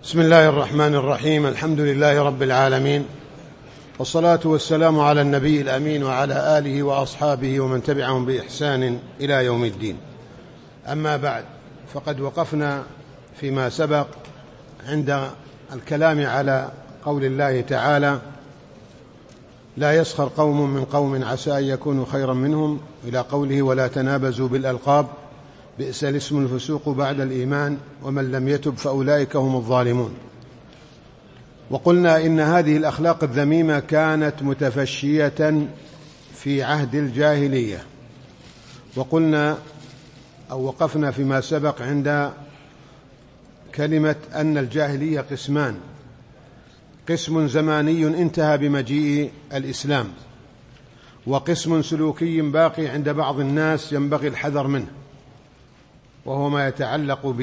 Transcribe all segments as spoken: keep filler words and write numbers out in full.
بسم الله الرحمن الرحيم. الحمد لله رب العالمين، والصلاة والسلام على النبي الأمين وعلى آله وأصحابه ومن تبعهم بإحسان إلى يوم الدين. أما بعد، فقد وقفنا فيما سبق عند الكلام على قول الله تعالى: لا يسخر قوم من قوم عسى أن يكونوا خيرا منهم، إلى قوله: ولا تنابزوا بالألقاب بئس الاسم الفسوق بعد الإيمان ومن لم يتب فأولئك هم الظالمون. وقلنا إن هذه الأخلاق الذميمة كانت متفشية في عهد الجاهلية، وقلنا أو وقفنا فيما سبق عند كلمة أن الجاهلية قسمان: قسم زماني انتهى بمجيء الإسلام، وقسم سلوكي باقي عند بعض الناس ينبغي الحذر منه، وهو ما يتعلق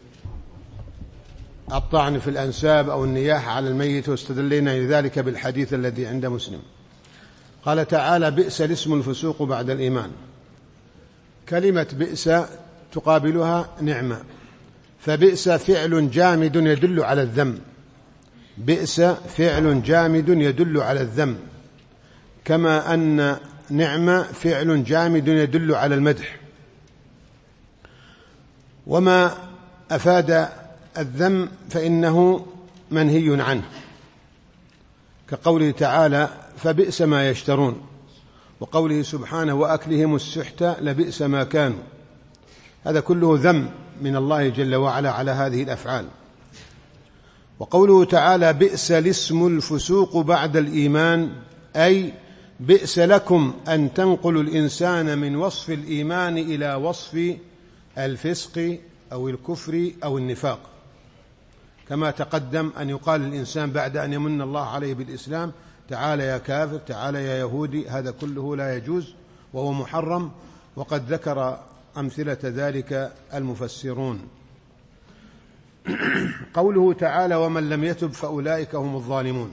بالطعن في الأنساب أو النياحة على الميت، واستدلينا لذلك بالحديث الذي عند مسلم. قال تعالى: بئس الاسم الفسوق بعد الإيمان. كلمة بئس تقابلها نعمة، فبئس فعل جامد يدل على الذم، بئس فعل جامد يدل على الذم، كما أن نعمة فعل جامد يدل على المدح. وما أفاد الذم فإنه منهي عنه، كقوله تعالى: فبئس ما يشترون، وقوله سبحانه: وأكلهم السحت لبئس ما كانوا. هذا كله ذم من الله جل وعلا على هذه الأفعال. وقوله تعالى: بئس الاسم الفسوق بعد الإيمان، أي بئس لكم أن تنقلوا الإنسان من وصف الإيمان إلى وصف الفسق أو الكفر أو النفاق، كما تقدم أن يقال للإنسان بعد أن يمن الله عليه بالإسلام: تعال يا كافر، تعال يا يهودي. هذا كله لا يجوز وهو محرم، وقد ذكر أمثلة ذلك المفسرون. قوله تعالى: ومن لم يتب فأولئك هم الظالمون.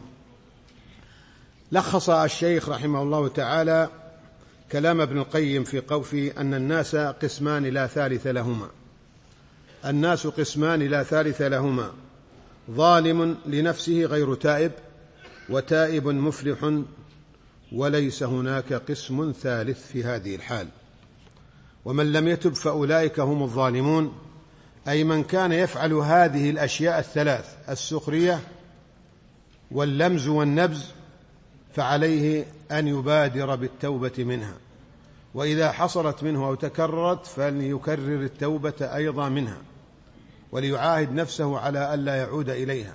لخص الشيخ رحمه الله تعالى كلام ابن القيم في قوله أن الناس قسمان لا ثالث لهما. الناس قسمان لا ثالث لهما: ظالم لنفسه غير تائب، وتائب مفلح، وليس هناك قسم ثالث في هذه الحال. ومن لم يتب فأولئك هم الظالمون، أي من كان يفعل هذه الأشياء الثلاث: السخرية واللمز والنبز، فعليه أن يبادر بالتوبة منها، وإذا حصلت منه أو تكررت فليكرر التوبة أيضا منها، وليعاهد نفسه على ألا يعود إليها.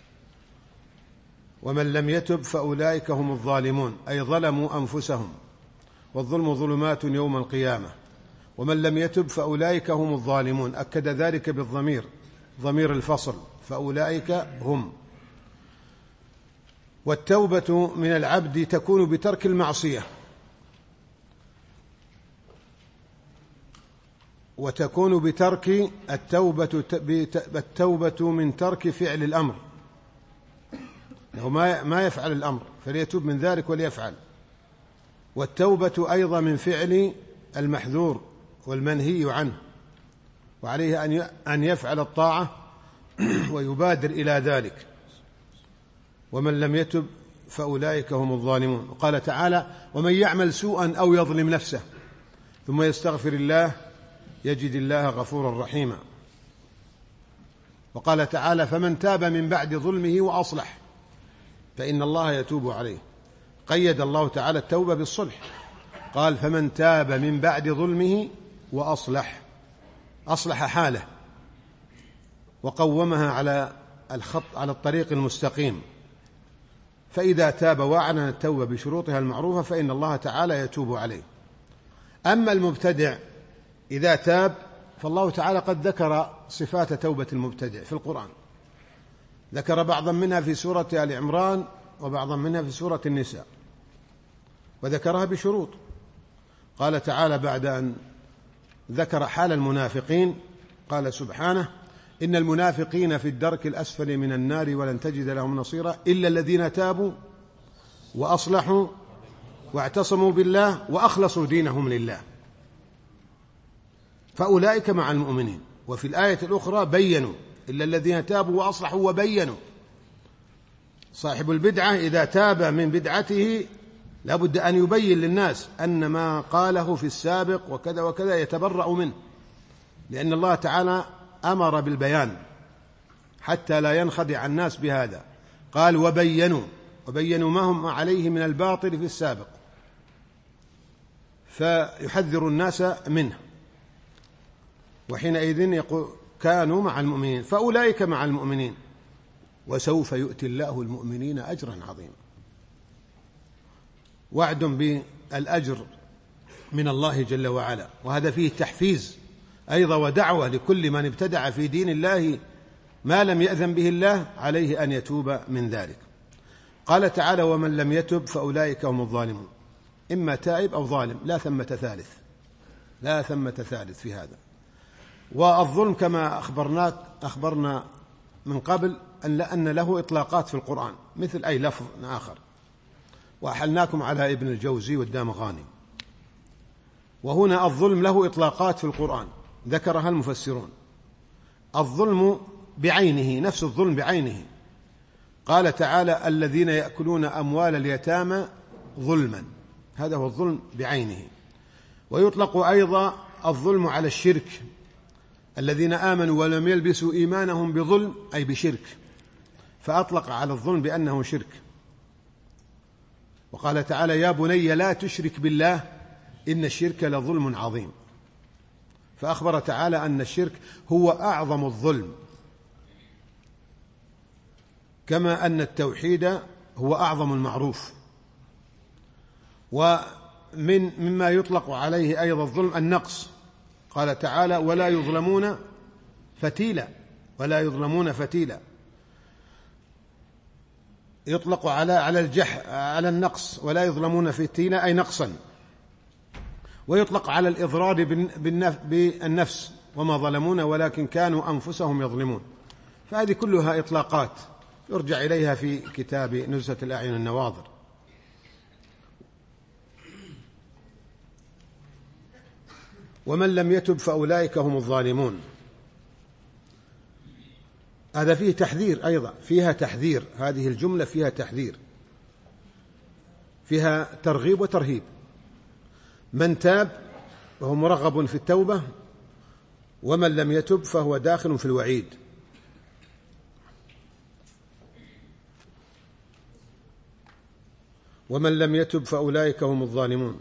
ومن لم يتب فأولئك هم الظالمون، أي ظلموا أنفسهم، والظلم ظلمات يوم القيامة. ومن لم يتب فأولئك هم الظالمون، أكد ذلك بالضمير، ضمير الفصل، فأولئك هم. والتوبة من العبد تكون بترك المعصية، وتكون بترك التوبة التوبة من ترك فعل الأمر، له ما يفعل الأمر فليتوب من ذلك وليفعل. والتوبة أيضا من فعل المحذور والمنهي عنه، وعليه أن يفعل الطاعة ويبادر إلى ذلك. ومن لم يتب فأولئك هم الظالمون. وقال تعالى: ومن يعمل سوءا أو يظلم نفسه ثم يستغفر الله يجد الله غفورا رحيما. وقال تعالى: فمن تاب من بعد ظلمه وأصلح فإن الله يتوب عليه. قيد الله تعالى التوبة بالصلح، قال: فمن تاب من بعد ظلمه وأصلح، أصلح حاله وقومها على الخط على الطريق المستقيم. فإذا تاب وأعلن التوبة بشروطها المعروفة فإن الله تعالى يتوب عليه. أما المبتدع إذا تاب فالله تعالى قد ذكر صفات توبة المبتدع في القرآن، ذكر بعضا منها في سورة آل عمران وبعضا منها في سورة النساء، وذكرها بشروط. قال تعالى بعد أن ذكر حال المنافقين قال سبحانه: إن المنافقين في الدرك الأسفل من النار ولن تجد لهم نصيرا إلا الذين تابوا وأصلحوا واعتصموا بالله وأخلصوا دينهم لله فأولئك مع المؤمنين. وفي الآية الأخرى بيّنوا إلا الذين تابوا وأصلحوا وبينوا. صاحب البدعة إذا تاب من بدعته لابد أن يبين للناس أن ما قاله في السابق وكذا وكذا يتبرأ منه، لأن الله تعالى أمر بالبيان حتى لا ينخدع الناس بهذا. قال وبينوا، وبينوا ما هم عليه من الباطل في السابق، فيحذر الناس منه. وحينئذ يقول كانوا مع المؤمنين، فأولئك مع المؤمنين وسوف يؤتي الله المؤمنين أجرا عظيما. وعد بالأجر من الله جل وعلا، وهذا فيه تحفيز أيضا ودعوة لكل من ابتدع في دين الله ما لم يأذن به الله، عليه أن يتوب من ذلك. قال تعالى ومن لم يتب فأولئك هم الظالمون. إما تائب أو ظالم، لا ثمة ثالث، لا ثمة ثالث في هذا. والظلم كما أخبرناك أخبرنا من قبل أن أن له إطلاقات في القرآن مثل أي لفظ آخر، وأحلناكم على ابن الجوزي والدامغاني. وهنا الظلم له إطلاقات في القرآن ذكرها المفسرون. الظلم بعينه، نفس الظلم بعينه، قال تعالى الذين يأكلون أموال اليتامى ظلما، هذا هو الظلم بعينه. ويطلق أيضا الظلم على الشرك، الذين آمنوا ولم يلبسوا إيمانهم بظلم أي بشرك، فأطلق على الظلم بأنه شرك. وقال تعالى يا بني لا تشرك بالله إن الشرك لظلم عظيم، فأخبر تعالى أن الشرك هو أعظم الظلم، كما أن التوحيد هو أعظم المعروف. ومن مما يطلق عليه أيضا الظلم النقص، قال تعالى ولا يظلمون فتيلا، ولا يظلمون فتيلا، يطلق على على الجح على النقص، ولا يظلمون فتيلا أي نقصا. ويطلق على الإضرار بالنفس وما ظلمون ولكن كانوا أنفسهم يظلمون. فهذه كلها إطلاقات يرجع إليها في كتاب نزهة الأعين النواظر. ومن لم يتب فأولئك هم الظالمون، هذا فيه تحذير أيضا، فيها تحذير، هذه الجملة فيها تحذير، فيها ترغيب وترهيب. من تاب وهو مرغب في التوبة، ومن لم يتب فهو داخل في الوعيد. ومن لم يتب فأولئك هم الظالمون،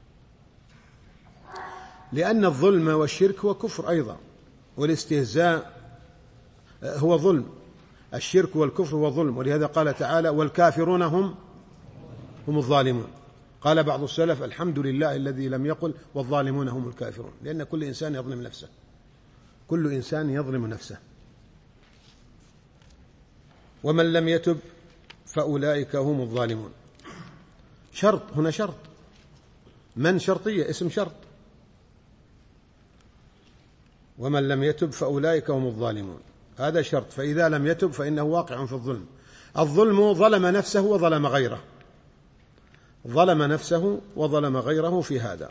لأن الظلم والشرك هو كفر أيضا، والاستهزاء هو ظلم، الشرك والكفر هو ظلم. ولهذا قال تعالى والكافرون هم هم الظالمون. قال بعض السلف الحمد لله الذي لم يقل والظالمون هم الكافرون، لأن كل إنسان يظلم نفسه، كل إنسان يظلم نفسه. ومن لم يتب فأولئك هم الظالمون. شرط، هنا شرط، من شرطية اسم شرط. ومن لم يتب فأولئك هم الظالمون، هذا شرط، فإذا لم يتب فإنه واقع في الظلم. الظلم ظلم نفسه وظلم غيره، ظلم نفسه وظلم غيره في هذا.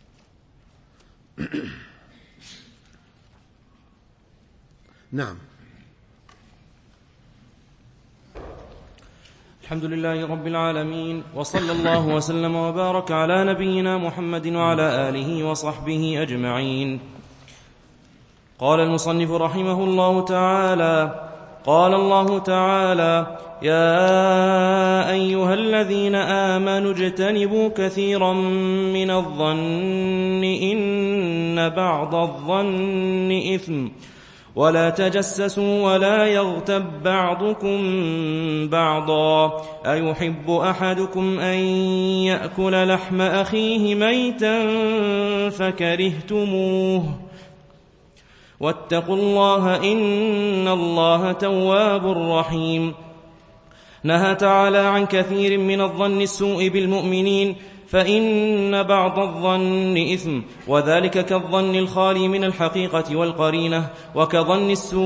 نعم. الحمد لله رب العالمين، وصلى الله وسلم وبارك على نبينا محمد وعلى آله وصحبه أجمعين. قال المصنف رحمه الله تعالى: قال الله تعالى: يا أيها الذين آمنوا اجتنبوا كثيرا من الظن إن بعض الظن إثم ولا تجسسوا ولا يغتب بعضكم بعضا أيحب أحدكم أن يأكل لحم أخيه ميتا فكرهتموه واتقوا الله إن الله تواب رحيم. نهى تعالى عن كثير من الظن السوء بالمؤمنين، فإن بعض الظن إثم، وذلك كالظن الخالي من الحقيقة والقرينة، وكظن السوء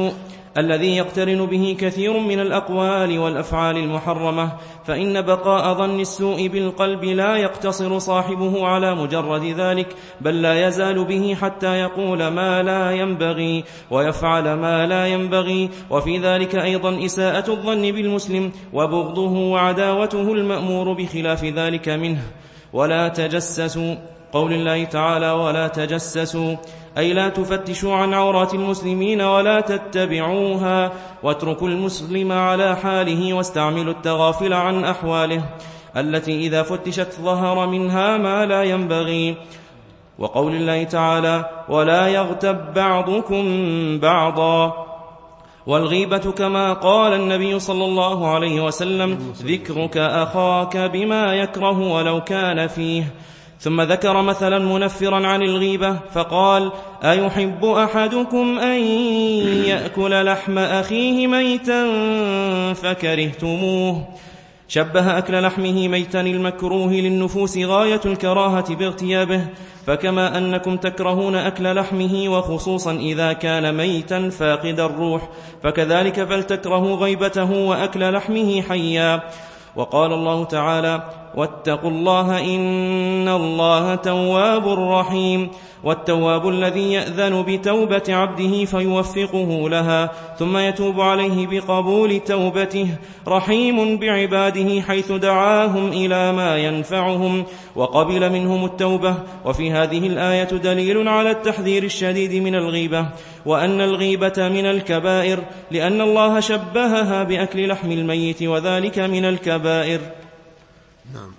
الذي يقترن به كثير من الأقوال والأفعال المحرمة، فإن بقاء ظن السوء بالقلب لا يقتصر صاحبه على مجرد ذلك، بل لا يزال به حتى يقول ما لا ينبغي ويفعل ما لا ينبغي. وفي ذلك أيضا إساءة الظن بالمسلم وبغضه وعداوته المأمور بخلاف ذلك منه. ولا تجسسوا، قول الله تعالى ولا تجسسوا، أي لا تفتشوا عن عورات المسلمين ولا تتبعوها، واتركوا المسلم على حاله واستعملوا التغافل عن أحواله التي إذا فتشت ظهر منها ما لا ينبغي. وقول الله تعالى ولا يغتب بعضكم بعضا. والغيبة كما قال النبي صلى الله عليه وسلم ذكرك أخاك بما يكره ولو كان فيه. ثم ذكر مثلا منفرا عن الغيبة فقال أيحب أحدكم أن يأكل لحم أخيه ميتا فكرهتموه. شبه أكل لحمه ميتا المكروه للنفوس غاية الكراهة باغتيابه، فكما أنكم تكرهون أكل لحمه وخصوصا إذا كان ميتا فاقد الروح، فكذلك فلتكرهوا غيبته وأكل لحمه حيا. وقال الله تعالى واتقوا الله إن الله تواب رحيم. والتواب الذي يأذن بتوبة عبده فيوفقه لها ثم يتوب عليه بقبول توبته، رحيم بعباده حيث دعاهم إلى ما ينفعهم وقبل منهم التوبة. وفي هذه الآية دليل على التحذير الشديد من الغيبة، وأن الغيبة من الكبائر، لأن الله شبهها بأكل لحم الميت وذلك من الكبائر. نعم.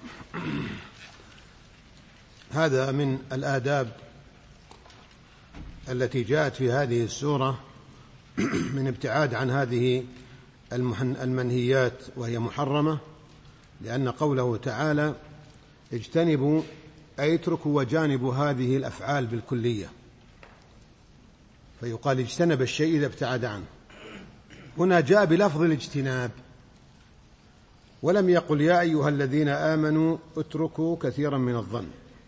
هذا من الآداب التي جاءت في هذه السورة من ابتعاد عن هذه المنهيات وهي محرمة، لأن قوله تعالى اجتنبوا أي اتركوا وجانبوا هذه الأفعال بالكلية، فيقال اجتنب الشيء إذا ابتعد عنه. هنا جاء بلفظ الاجتناب ولم يقل يا أيها الذين آمنوا اتركوا كثيرا من الظن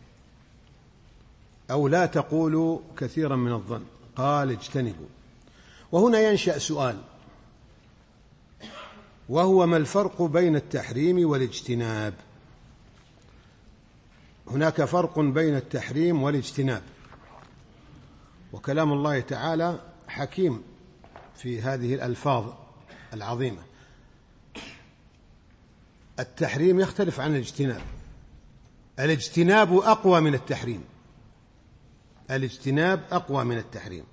أو لا تقولوا كثيرا من الظن، قال اجتنبوا. وهنا ينشأ سؤال، وهو ما الفرق بين التحريم والاجتناب؟ هناك فرق بين التحريم والاجتناب، وكلام الله تعالى حكيم في هذه الألفاظ العظيمة. التحريم يختلف عن الاجتناب، الاجتناب أقوى من التحريم، الاجتناب أقوى من التحريم،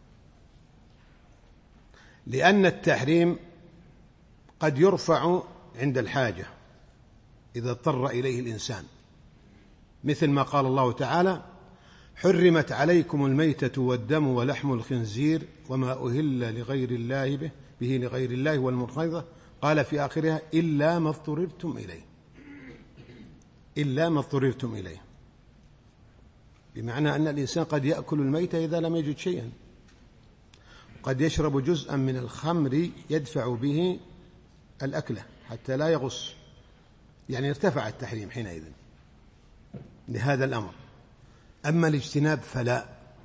لأن التحريم قد يرفع عند الحاجة إذا اضطر إليه الإنسان، مثل ما قال الله تعالى حرمت عليكم الميتة والدم ولحم الخنزير وما أهل لغير الله به, به لغير الله والمنخنقة، قال في آخرها إلا ما اضطررتم إليه، إلا ما اضطررتم إليه، بمعنى أن الإنسان قد يأكل الميتة إذا لم يجد شيئا، قد يشرب جزءا من الخمر يدفع به الأكلة حتى لا يغص، يعني ارتفع التحريم حينئذ لهذا الأمر. أما الاجتناب فلا،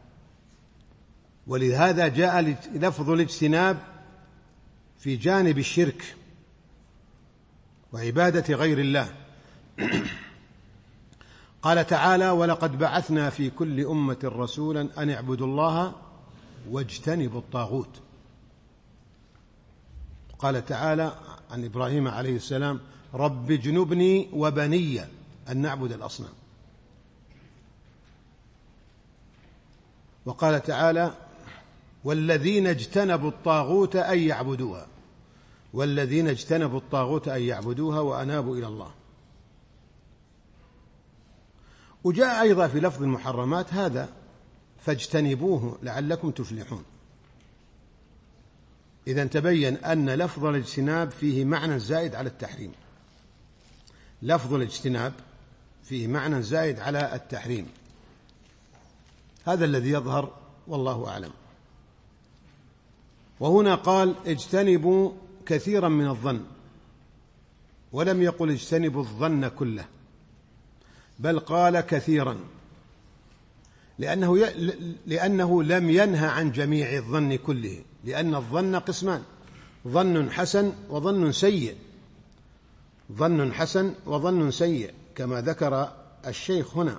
ولهذا جاء لفظ الاجتناب في جانب الشرك وعبادة غير الله. قال تعالى ولقد بعثنا في كل أمة رسولا أن اعبدوا الله واجتنبوا الطاغوت. قال تعالى عن إبراهيم عليه السلام رب اجنبني وبني أن نعبد الأصنام. وقال تعالى والذين اجتنبوا الطاغوت أن يعبدوها، والذين اجتنبوا الطاغوت أن يعبدوها وأنابوا إلى الله. وجاء أيضا في لفظ المحرمات هذا فاجتنبوه لعلكم تفلحون. إذن تبين أن لفظ الاجتناب فيه معنى زائد على التحريم، لفظ الاجتناب فيه معنى زائد على التحريم، هذا الذي يظهر والله أعلم. وهنا قال اجتنبوا كثيرا من الظن، ولم يقل اجتنبوا الظن كله، بل قال كثيرا، لأنه, ي... لأنه لم ينهى عن جميع الظن كله، لأن الظن قسمان: ظن حسن وظن سيء، ظن حسن وظن سيء كما ذكر الشيخ هنا.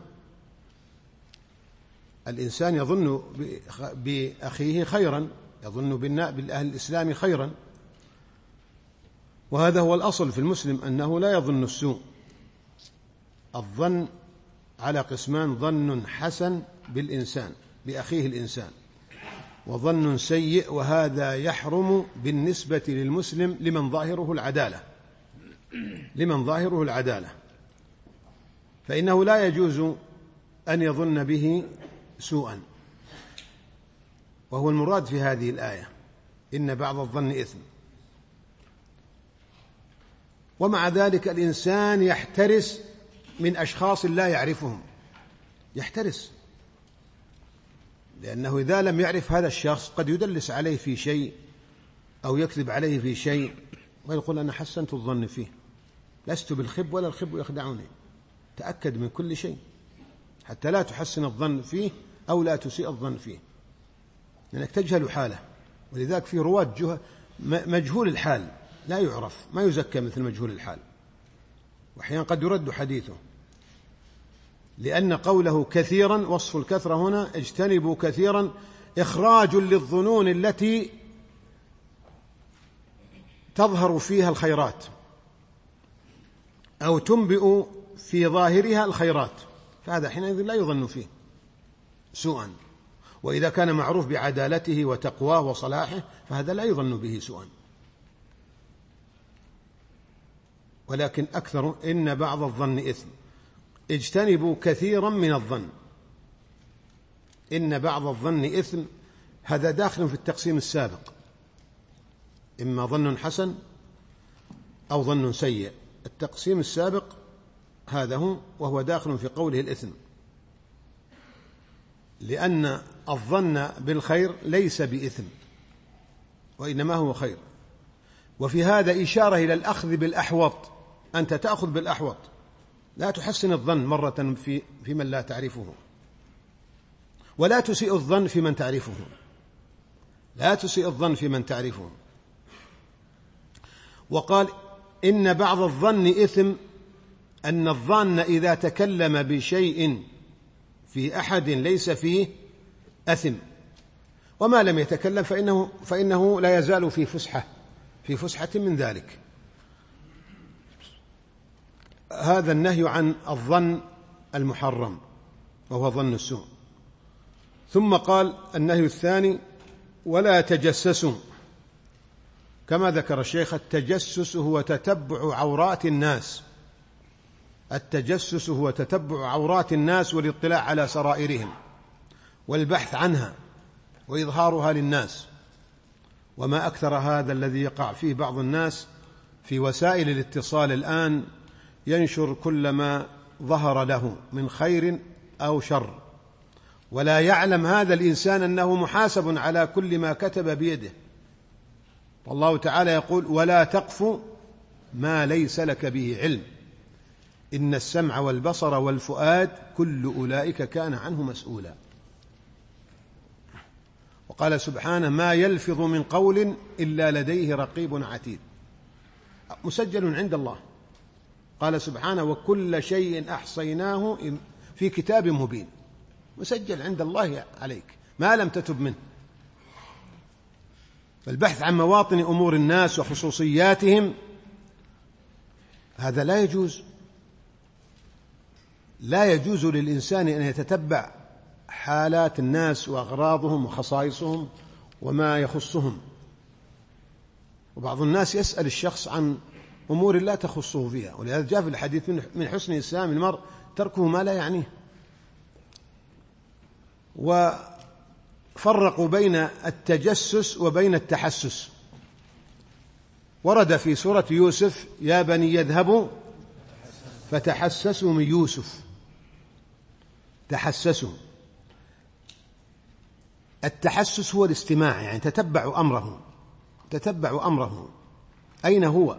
الإنسان يظن بأخيه خيرا، يظن بالأهل الإسلام خيرا، وهذا هو الأصل في المسلم أنه لا يظن السوء. الظن على قسمان: ظن حسن بالإنسان بأخيه الإنسان، وظن سيء، وهذا يحرم بالنسبة للمسلم لمن ظاهره العدالة لمن ظاهره العدالة فإنه لا يجوز أن يظن به سوءا، وهو المراد في هذه الآية: إن بعض الظن إثم. ومع ذلك الإنسان يحترس من أشخاص لا يعرفهم، يحترس، لأنه إذا لم يعرف هذا الشخص قد يدلس عليه في شيء أو يكذب عليه في شيء ويقول: أنا حسنت الظن فيه، لست بالخب ولا الخب يخدعني. تأكد من كل شيء حتى لا تحسن الظن فيه أو لا تسيء الظن فيه، لأنك تجهل حاله. ولذلك في رواة مجهول الحال لا يعرف، ما يزكى مثل مجهول الحال، وأحيانا قد يرد حديثه، لأن قوله كثيرا، وصف الكثرة هنا: اجتنبوا كثيرا، إخراج للظنون التي تظهر فيها الخيرات أو تنبئ في ظاهرها الخيرات، فهذا حينئذ لا يظن فيه سوءا. وإذا كان معروف بعدالته وتقواه وصلاحه فهذا لا يظن به سوءا. ولكن أكثر: إن بعض الظن إثم، اجتنبوا كثيرا من الظن. إن بعض الظن إثم، هذا داخل في التقسيم السابق: إما ظن حسن أو ظن سيء. التقسيم السابق هذا هو، وهو داخل في قوله الإثم، لأن الظن بالخير ليس بإثم وإنما هو خير. وفي هذا إشارة إلى الأخذ بالأحوط، أنت تأخذ بالأحوط، لا تحسن الظن مرة في في من لا تعرفه، ولا تسيء الظن في من تعرفه، لا تسيء الظن في من تعرفه. وقال: إن بعض الظن إثم، أن الظن إذا تكلم بشيء في أحد ليس فيه أثم، وما لم يتكلم فإنه, فإنه لا يزال في فسحة في فسحة من ذلك. هذا النهي عن الظن المحرم وهو ظن السوء. ثم قال النهي الثاني: ولا تجسسوا. كما ذكر الشيخ، التجسس هو تتبع عورات الناس، التجسس هو تتبع عورات الناس والاطلاع على سرائرهم والبحث عنها وإظهارها للناس. وما أكثر هذا الذي يقع فيه بعض الناس في وسائل الاتصال الآن، ينشر كل ما ظهر له من خير أو شر، ولا يعلم هذا الإنسان أنه محاسب على كل ما كتب بيده. والله تعالى يقول: ولا تقف ما ليس لك به علم، إن السمع والبصر والفؤاد كل أولئك كان عنه مسؤولا. وقال سبحانه: ما يلفظ من قول إلا لديه رقيب عتيد، مسجل عند الله. قال سبحانه: وكل شيء أحصيناه في كتاب مبين، مسجل عند الله عليك ما لم تتب منه. فالبحث عن مواطن أمور الناس وخصوصياتهم هذا لا يجوز، لا يجوز للإنسان أن يتتبع حالات الناس وأغراضهم وخصائصهم وما يخصهم. وبعض الناس يسأل الشخص عن أمور لا تخصه فيها، ولهذا جاء في الحديث: من حسن إسلام المرء تركه ما لا يعنيه. وفرقوا بين التجسس وبين التحسس. ورد في سورة يوسف: يا بني يذهبوا فتحسسوا من يوسف، تحسسوا. التحسس هو الاستماع، يعني تتبع أمره، تتبع أمره أين هو.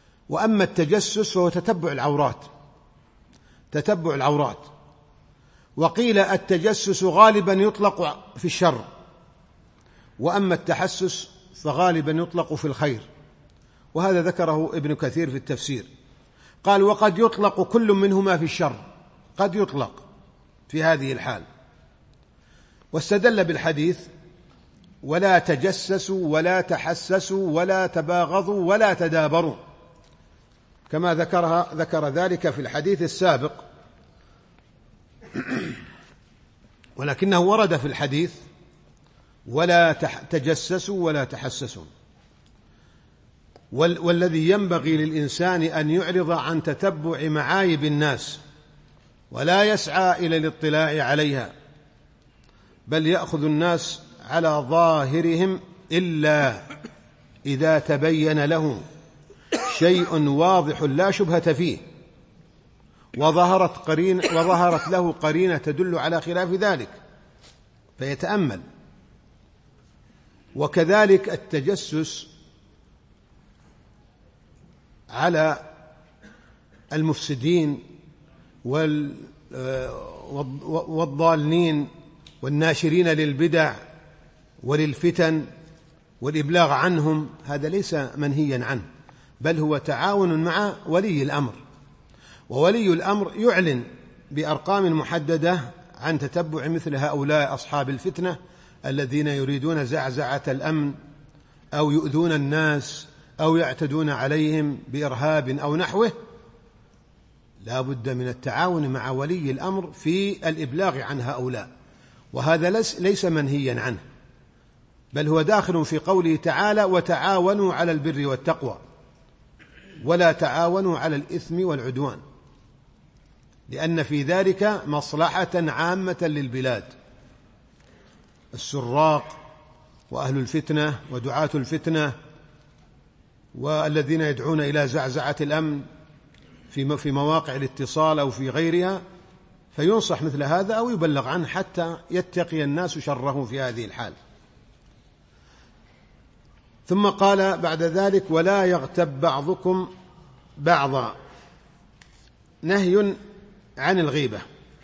وأما التجسس فهو تتبع العورات، تتبع العورات. وقيل التجسس غالبا يطلق في الشر، وأما التحسس فغالبا يطلق في الخير، وهذا ذكره ابن كثير في التفسير. قال وقد يطلق كل منهما في الشر، قد يطلق في هذه الحال. واستدل بالحديث ولا تجسسوا ولا تحسسوا ولا تباغضوا ولا تدابروا، كما ذكرها ذكر ذلك في الحديث السابق، ولكنه ورد في الحديث ولا تجسسوا ولا تحسسوا. والذي ينبغي للإنسان أن يعرض عن تتبع معايب الناس ولا يسعى إلى الاطلاع عليها، بل يأخذ الناس على ظاهرهم إلا إذا تبين له شيء واضح لا شبهة فيه وظهرت قرين وظهرت له قرينة تدل على خلاف ذلك فيتأمل. وكذلك التجسس على المفسدين والضالين والناشرين للبدع وللفتن والإبلاغ عنهم، هذا ليس منهيا عنه، بل هو تعاون مع ولي الأمر. وولي الأمر يعلن بأرقام محددة عن تتبع مثل هؤلاء أصحاب الفتنة الذين يريدون زعزعة الأمن أو يؤذون الناس أو يعتدون عليهم بإرهاب أو نحوه. لا بد من التعاون مع ولي الأمر في الإبلاغ عن هؤلاء، وهذا ليس منهيا عنه، بل هو داخل في قوله تعالى وتعاونوا على البر والتقوى ولا تعاونوا على الإثم والعدوان، لأن في ذلك مصلحة عامة للبلاد. السراق وأهل الفتنة ودعاة الفتنة والذين يدعون إلى زعزعة الأمن في مواقع الاتصال أو في غيرها، فينصح مثل هذا أو يبلغ عنه حتى يتقي الناس شره في هذه الحال. ثم قال بعد ذلك ولا يغتب بعضكم بعضا، نهي عن الغيبة.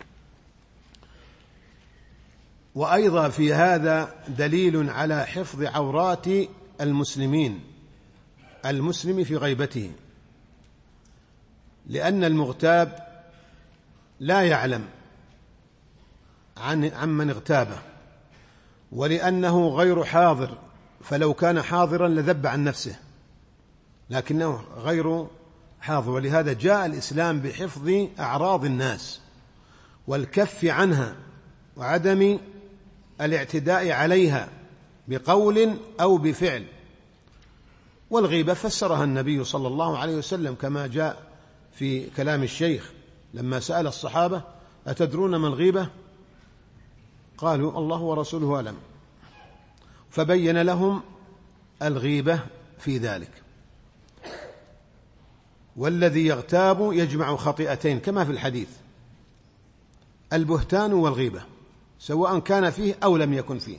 وأيضا في هذا دليل على حفظ عورات المسلمين المسلم في غيبته، لأن المغتاب لا يعلم عن عمن اغتابه، ولأنه غير حاضر، فلو كان حاضرا لذب عن نفسه، لكنه غير حاضر. ولهذا جاء الإسلام بحفظ أعراض الناس والكف عنها وعدم الاعتداء عليها بقول أو بفعل. والغيبة فسرها النبي صلى الله عليه وسلم كما جاء في كلام الشيخ لما سأل الصحابة أتدرون ما الغيبة؟ قالوا الله ورسوله أعلم، فبين لهم الغيبة في ذلك. والذي يغتاب يجمع خطيئتين كما في الحديث، البهتان والغيبة، سواء كان فيه أو لم يكن فيه.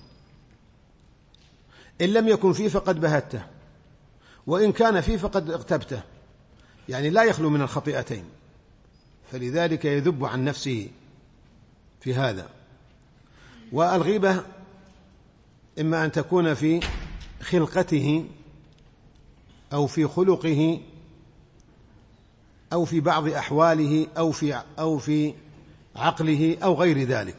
إن لم يكن فيه فقد بهته، وإن كان فيه فقد اغتبته، يعني لا يخلو من الخطيئتين، فلذلك يذب عن نفسه في هذا. والغيبة إما أن تكون في خلقته أو في خلقه أو في بعض أحواله أو في أو في عقله أو غير ذلك،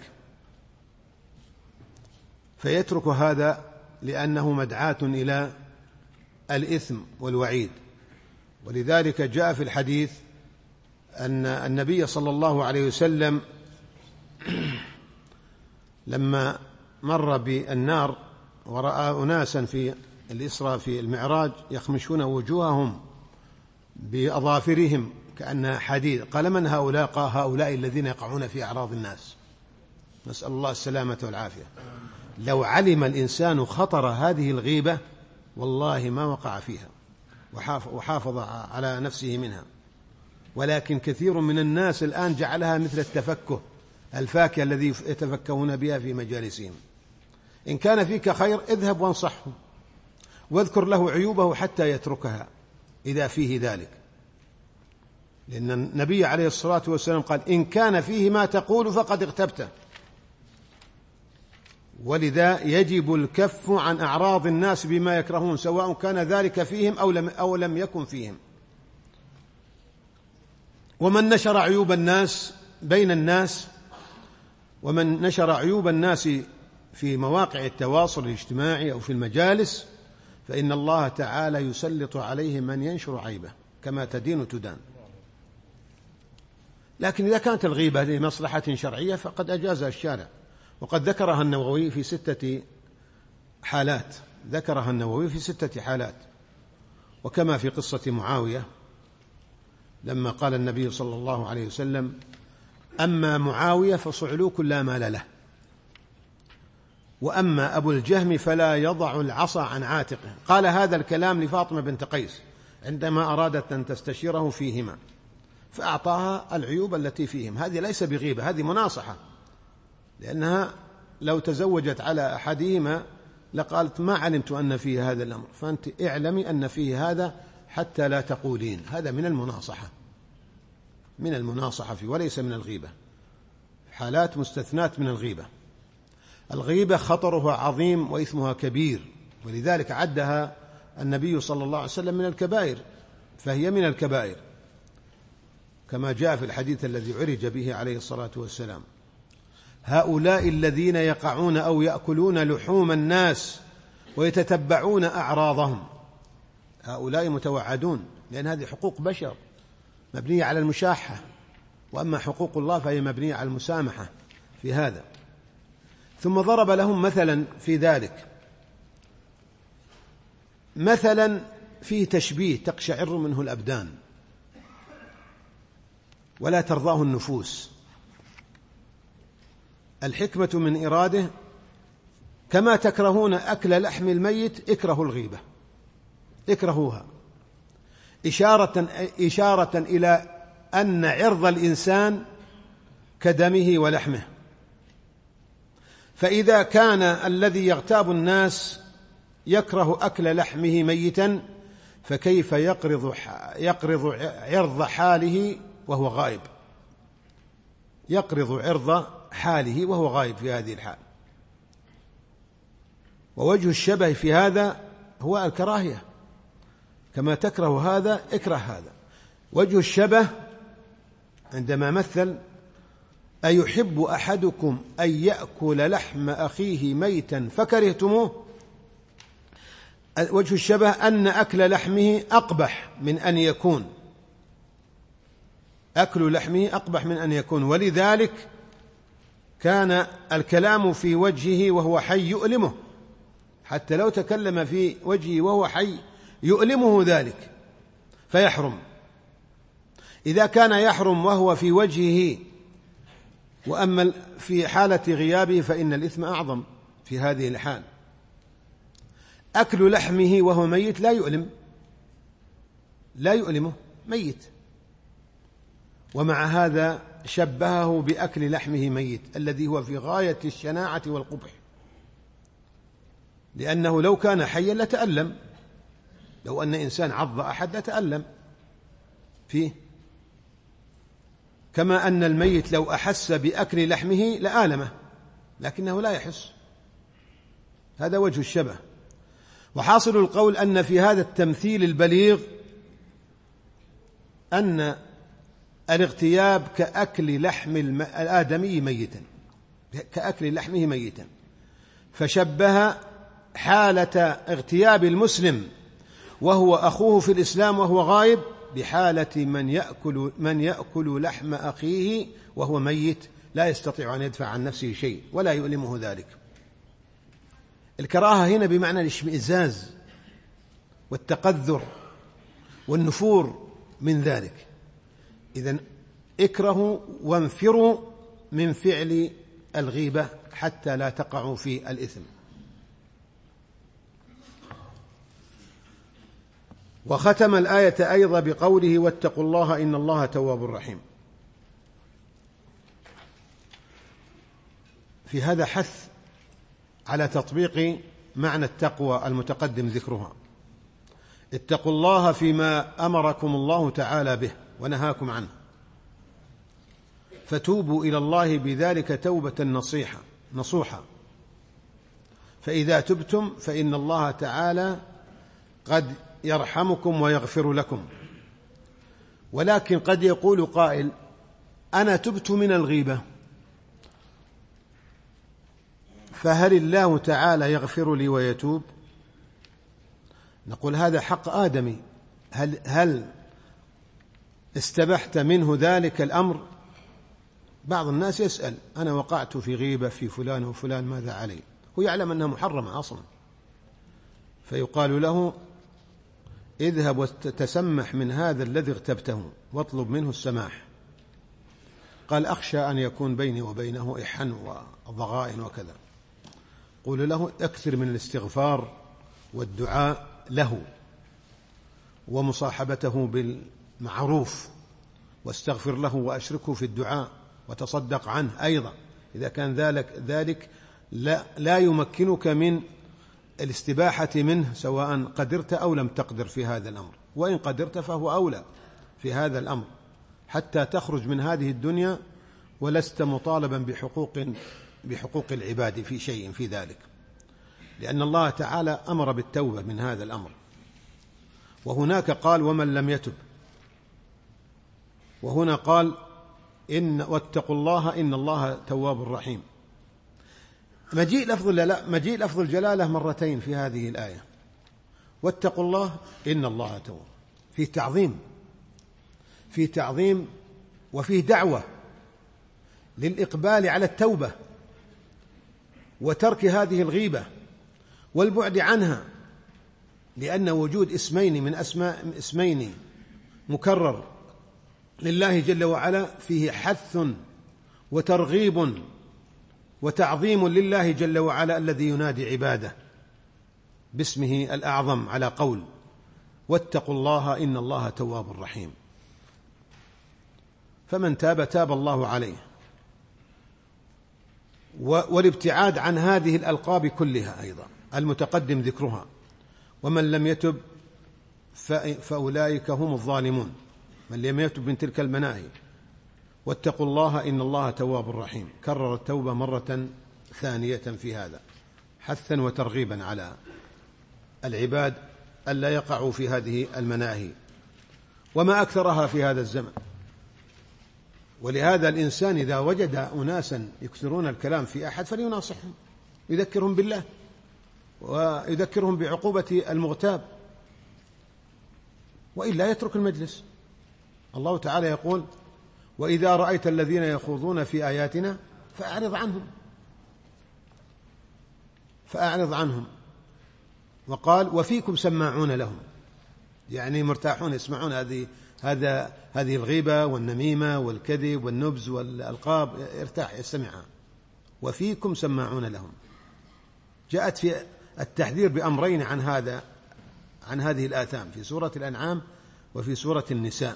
فيترك هذا لأنه مدعاة إلى الإثم والوعيد. ولذلك جاء في الحديث أن النبي صلى الله عليه وسلم لما مر بالنار ورأى أناسا في الإسراء في المعراج يخمشون وجوههم بأظافرهم كأنها حديد، قال من هؤلاء؟ قال هؤلاء الذين يقعون في أعراض الناس، نسأل الله السلامة والعافية. لو علم الإنسان خطر هذه الغيبة والله ما وقع فيها وحافظ على نفسه منها، ولكن كثير من الناس الآن جعلها مثل التفكه، الفاكهة الذي يتفكهون بها في مجالسهم. إن كان فيك خير اذهب وانصحه واذكر له عيوبه حتى يتركها إذا فيه ذلك، لأن النبي عليه الصلاة والسلام قال إن كان فيه ما تقول فقد اغتبته. ولذا يجب الكف عن أعراض الناس بما يكرهون، سواء كان ذلك فيهم أو لم, أو لم يكن فيهم. ومن نشر عيوب الناس بين الناس، ومن نشر عيوب الناس في مواقع التواصل الاجتماعي أو في المجالس، فإن الله تعالى يسلط عليه من ينشر عيبه كما تدين تدان. لكن إذا كانت الغيبة لمصلحة شرعية فقد أجازها الشارع، وقد ذكرها النووي في ستة حالات ذكرها النووي في ستة حالات. وكما في قصة معاوية لما قال النبي صلى الله عليه وسلم أما معاوية فصعلوك لا مال له، وأما أبو الجهم فلا يضع العصا عن عاتقه. قال هذا الكلام لفاطمة بنت قيس عندما أرادت أن تستشيره فيهما، فأعطاها العيوب التي فيهم. هذه ليس بغيبة، هذه مناصحة، لأنها لو تزوجت على أحدهما لقالت ما علمت أن فيه هذا الأمر، فأنت اعلمي أن فيه هذا حتى لا تقولين. هذا من المناصحة، من المناصحة فيه، وليس من الغيبة. حالات مستثنات من الغيبة. الغيبة خطرها عظيم وإثمها كبير، ولذلك عدها النبي صلى الله عليه وسلم من الكبائر، فهي من الكبائر كما جاء في الحديث الذي عرج به عليه الصلاة والسلام: هؤلاء الذين يقعون أو يأكلون لحوم الناس ويتتبعون أعراضهم. هؤلاء متوعدون، لأن هذه حقوق بشر مبنية على المشاحة، وأما حقوق الله فهي مبنية على المسامحة في هذا. ثم ضرب لهم مثلا في ذلك، مثلا فيه تشبيه تقشعر منه الأبدان ولا ترضاه النفوس. الحكمة من إراده: كما تكرهون أكل لحم الميت اكرهوا الغيبة، اكرهوها، إشارة, إشارة إلى أن عرض الإنسان كدمه ولحمه. فإذا كان الذي يغتاب الناس يكره أكل لحمه ميتا، فكيف يقرض, يقرض عرض حاله وهو غائب؟ يقرض عرض حاله وهو غائب في هذه الحال. ووجه الشبه في هذا هو الكراهية، كما تكره هذا اكره هذا. وجه الشبه عندما مثل: أيحب أحدكم أن يأكل لحم أخيه ميتا فكرهتموه. وجه الشبه أن أكل لحمه أقبح من أن يكون أكل لحمه أقبح من أن يكون ولذلك كان الكلام في وجهه وهو حي يؤلمه، حتى لو تكلم في وجهه وهو حي يؤلمه ذلك فيحرم. إذا كان يحرم وهو في وجهه، وأما في حالة غيابه فإن الإثم أعظم في هذه الحال. أكل لحمه وهو ميت لا يؤلم، لا يؤلمه، ميت. ومع هذا شبهه بأكل لحمه ميت الذي هو في غاية الشناعة والقبح، لأنه لو كان حيا لتألم. لو أن إنسان عض أحد لتألم فيه، كما أن الميت لو أحس بأكل لحمه لآلمه، لكنه لا يحس. هذا وجه الشبه. وحاصل القول أن في هذا التمثيل البليغ أن الاغتياب كأكل لحم الآدمي ميتا، كأكل لحمه ميتا، فشبه حالة اغتياب المسلم وهو أخوه في الإسلام وهو غائب بحالة من يأكل, من يأكل لحم أخيه وهو ميت لا يستطيع أن يدفع عن نفسه شيء ولا يؤلمه ذلك. الكراهة هنا بمعنى الاشمئزاز والتقذر والنفور من ذلك. إذن اكرهوا وانفروا من فعل الغيبة حتى لا تقعوا في الإثم. وختم الآية أيضا بقوله: واتقوا الله إن الله تواب رحيم. في هذا حث على تطبيق معنى التقوى المتقدم ذكرها. اتقوا الله فيما أمركم الله تعالى به ونهاكم عنه، فتوبوا إلى الله بذلك توبة نصيحة نصوحة. فإذا تبتم فإن الله تعالى قد يرحمكم ويغفر لكم. ولكن قد يقول قائل: أنا تبت من الغيبة، فهل الله تعالى يغفر لي ويتوب؟ نقول: هذا حق آدمي، هل, هل استبحت منه ذلك الأمر؟ بعض الناس يسأل: أنا وقعت في غيبة في فلان وفلان، ماذا علي؟ هو يعلم أنها محرمة أصلا، فيقال له: اذهب وتسمح من هذا الذي اغتبته واطلب منه السماح. قال: أخشى أن يكون بيني وبينه إحن وضغائن وكذا. قول له: أكثر من الاستغفار والدعاء له ومصاحبته بالمعروف، واستغفر له وأشركه في الدعاء، وتصدق عنه أيضا إذا كان ذلك, ذلك لا, لا يمكنك من الاستباحة منه، سواء قدرت أو لم تقدر في هذا الأمر، وإن قدرت فهو أولى في هذا الأمر، حتى تخرج من هذه الدنيا ولست مطالبا بحقوق بحقوق العباد في شيء في ذلك، لأن الله تعالى أمر بالتوبة من هذا الأمر. وهناك قال: ومن لم يتب، وهنا قال: إن واتقوا الله إن الله تواب رحيم. مجيء لفظ لا مجيء لفظ الجلالة مرتين في هذه الآية. واتقوا الله إن الله تواب، في تعظيم في تعظيم وفيه دعوة للإقبال على التوبة وترك هذه الغيبة والبعد عنها، لأن وجود اسمين من أسماء اسمين مكرر لله جل وعلا فيه حث وترغيب وتعظيم لله جل وعلا الذي ينادي عباده باسمه الأعظم على قول: واتقوا الله إن الله تواب رحيم. فمن تاب تاب الله عليه. والابتعاد عن هذه الألقاب كلها أيضا المتقدم ذكرها. ومن لم يتب فأولئك هم الظالمون، من لم يتب من تلك المناهي. واتقوا الله إن الله تواب رحيم، كرر التوبة مرة ثانية في هذا، حثا وترغيبا على العباد ألا يقعوا في هذه المناهي، وما أكثرها في هذا الزمن. ولهذا الإنسان إذا وجد أناسا يكثرون الكلام في أحد فليناصحهم، يذكرهم بالله ويذكرهم بعقوبة المغتاب، وإلا يترك المجلس. الله تعالى يقول: وإذا رأيت الذين يخوضون في آياتنا فأعرض عنهم فأعرض عنهم وقال: وفيكم سماعون لهم، يعني مرتاحون يسمعون هذه هذا هذه الغيبة والنميمة والكذب والنبز والألقاب، يرتاح يستمعها. وفيكم سماعون لهم، جاءت في التحذير بأمرين عن هذا عن هذه الآثام في سورة الأنعام وفي سورة النساء.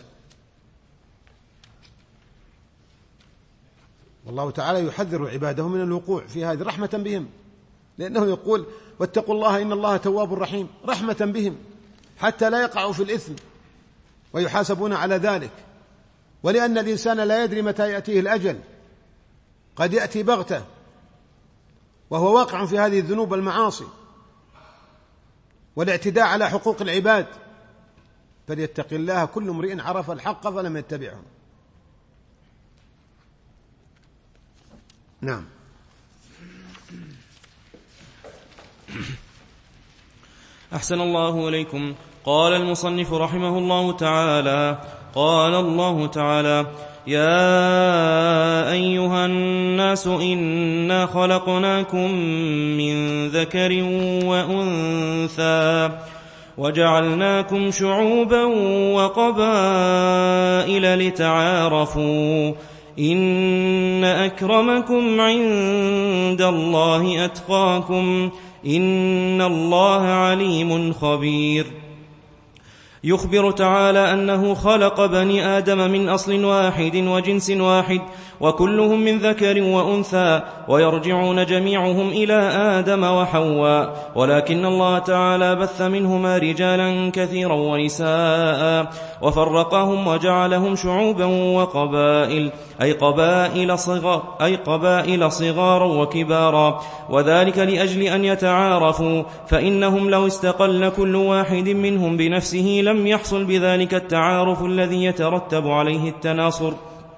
والله تعالى يحذر عباده من الوقوع في هذه رحمة بهم، لأنه يقول: واتقوا الله إن الله تواب رحيم، رحمة بهم حتى لا يقعوا في الإثم ويحاسبون على ذلك. ولأن الإنسان لا يدري متى يأتيه الأجل، قد يأتي بغتة وهو واقع في هذه الذنوب والمعاصي والاعتداء على حقوق العباد، فليتق الله كل امرئ عرف الحق فلم يتبعه. نعم. أحسن الله إليكم. قال المصنف رحمه الله تعالى: قال الله تعالى: يا أيها الناس إنا خلقناكم من ذكر وأنثى وجعلناكم شعوبا وقبائل لتعارفوا إن أكرمكم عند الله أتقاكم إن الله عليم خبير. يخبر تعالى أنه خلق بني آدم من أصل واحد وجنس واحد، وكلهم من ذكر وأنثى، ويرجعون جميعهم إلى آدم وحواء، ولكن الله تعالى بث منهما رجالا كثيرا ونساء، وفرقهم وجعلهم شعوبا وقبائل، أي قبائل صغار, أي قبائل صغارا وكبارا، وذلك لأجل أن يتعارفوا، فإنهم لو استقل كل واحد منهم بنفسه لم يحصل بذلك التعارف الذي يترتب عليه التناصر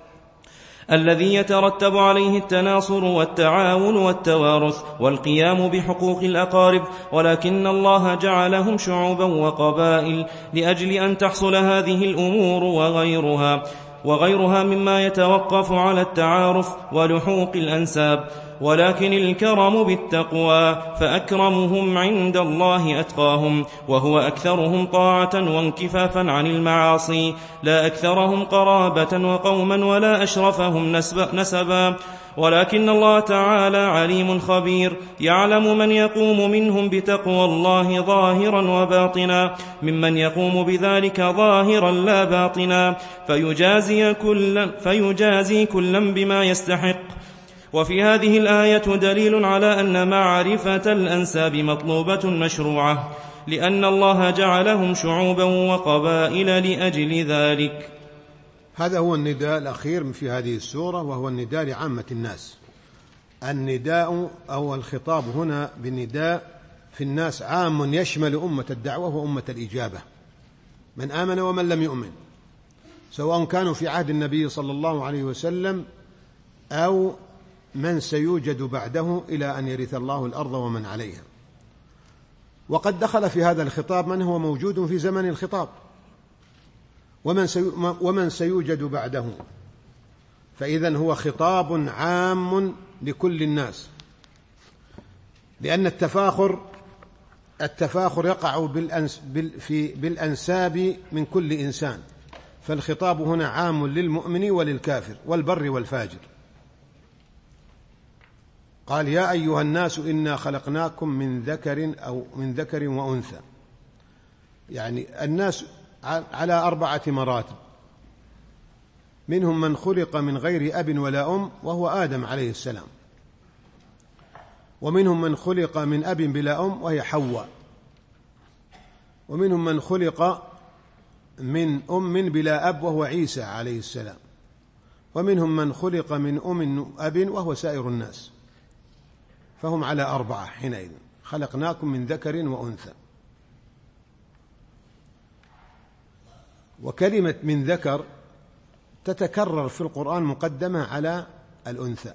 الذي يترتب عليه التناصر والتعاون والتوارث والقيام بحقوق الأقارب، ولكن الله جعلهم شعوبا وقبائل لأجل أن تحصل هذه الأمور وغيرها وغيرها مما يتوقف على التعارف ولحوق الأنساب. ولكن الكرم بالتقوى، فأكرمهم عند الله أتقاهم، وهو أكثرهم طاعة وانكفافا عن المعاصي، لا أكثرهم قرابة وقوما ولا أشرفهم نسبا. ولكن الله تعالى عليم خبير، يعلم من يقوم منهم بتقوى الله ظاهرا وباطنا ممن يقوم بذلك ظاهرا لا باطنا، فيجازي كلا, فيجازي كلا بما يستحق. وفي هذه الآية دليل على أن معرفة الأنساب مطلوبة مشروعة، لأن الله جعلهم شعوبا وقبائل لأجل ذلك. هذا هو النداء الأخير في هذه السورة، وهو النداء لعامة الناس. النداء أو الخطاب هنا بالنداء في الناس عام يشمل أمة الدعوة وأمة الإجابة، من آمن ومن لم يؤمن، سواء كانوا في عهد النبي صلى الله عليه وسلم أو من سيوجد بعده إلى أن يرث الله الأرض ومن عليها. وقد دخل في هذا الخطاب من هو موجود في زمن الخطاب ومن ومن سيوجد بعده، فإذن هو خطاب عام لكل الناس، لأن التفاخر التفاخر يقع بالأنس في بالأنساب من كل إنسان، فالخطاب هنا عام للمؤمن وللكافر والبر والفاجر. قال: يا أيها الناس إنا خلقناكم من ذكر أو من ذكر وأنثى، يعني الناس على أربعة مراتب، منهم من خلق من غير أب ولا أم وهو آدم عليه السلام، ومنهم من خلق من أب بلا أم وهي حواء، ومنهم من خلق من أم بلا أب وهو عيسى عليه السلام، ومنهم من خلق من أم أب وهو سائر الناس، فهم على أربعة حينئذ. خلقناكم من ذكر وأنثى. وكلمة من ذكر تتكرر في القرآن مقدمة على الأنثى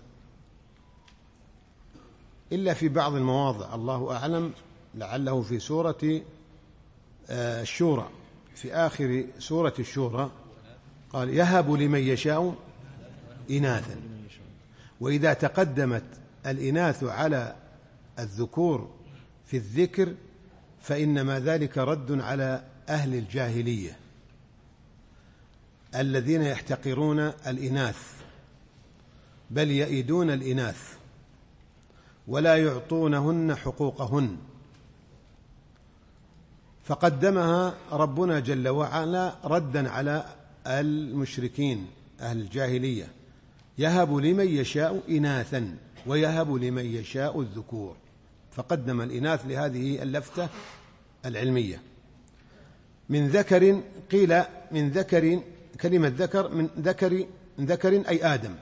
إلا في بعض المواضع، الله أعلم، لعله في سورة الشورى، في آخر سورة الشورى قال: يهب لمن يشاء إناثا. وإذا تقدمت الإناث على الذكور في الذكر فإنما ذلك رد على أهل الجاهلية الذين يحتقرون الإناث، بل يئدون الإناث ولا يعطونهن حقوقهن، فقدمها ربنا جل وعلا ردا على المشركين أهل الجاهلية: يهب لمن يشاء إناثا ويهب لمن يشاء الذكور، فقدم الإناث لهذه اللفتة العلمية. من ذكر، قيل من ذكر، كلمة ذكر من ذكر من ذكر أي آدم،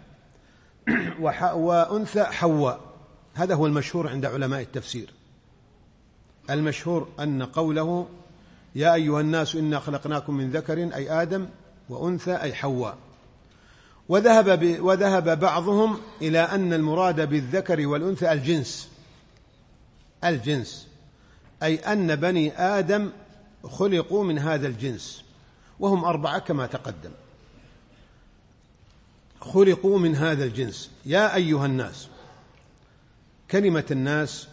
وأنثى حواء. هذا هو المشهور عند علماء التفسير. المشهور أن قوله: يا أيها الناس إنا خلقناكم من ذكر أي آدم، وأنثى أي حواء. وذهب, وذهب بعضهم إلى أن المراد بالذكر والأنثى الجنس الجنس أي أن بني آدم خلقوا من هذا الجنس، وهم أربعة كما تقدم، خلقوا من هذا الجنس. يا أيها الناس، كلمة الناس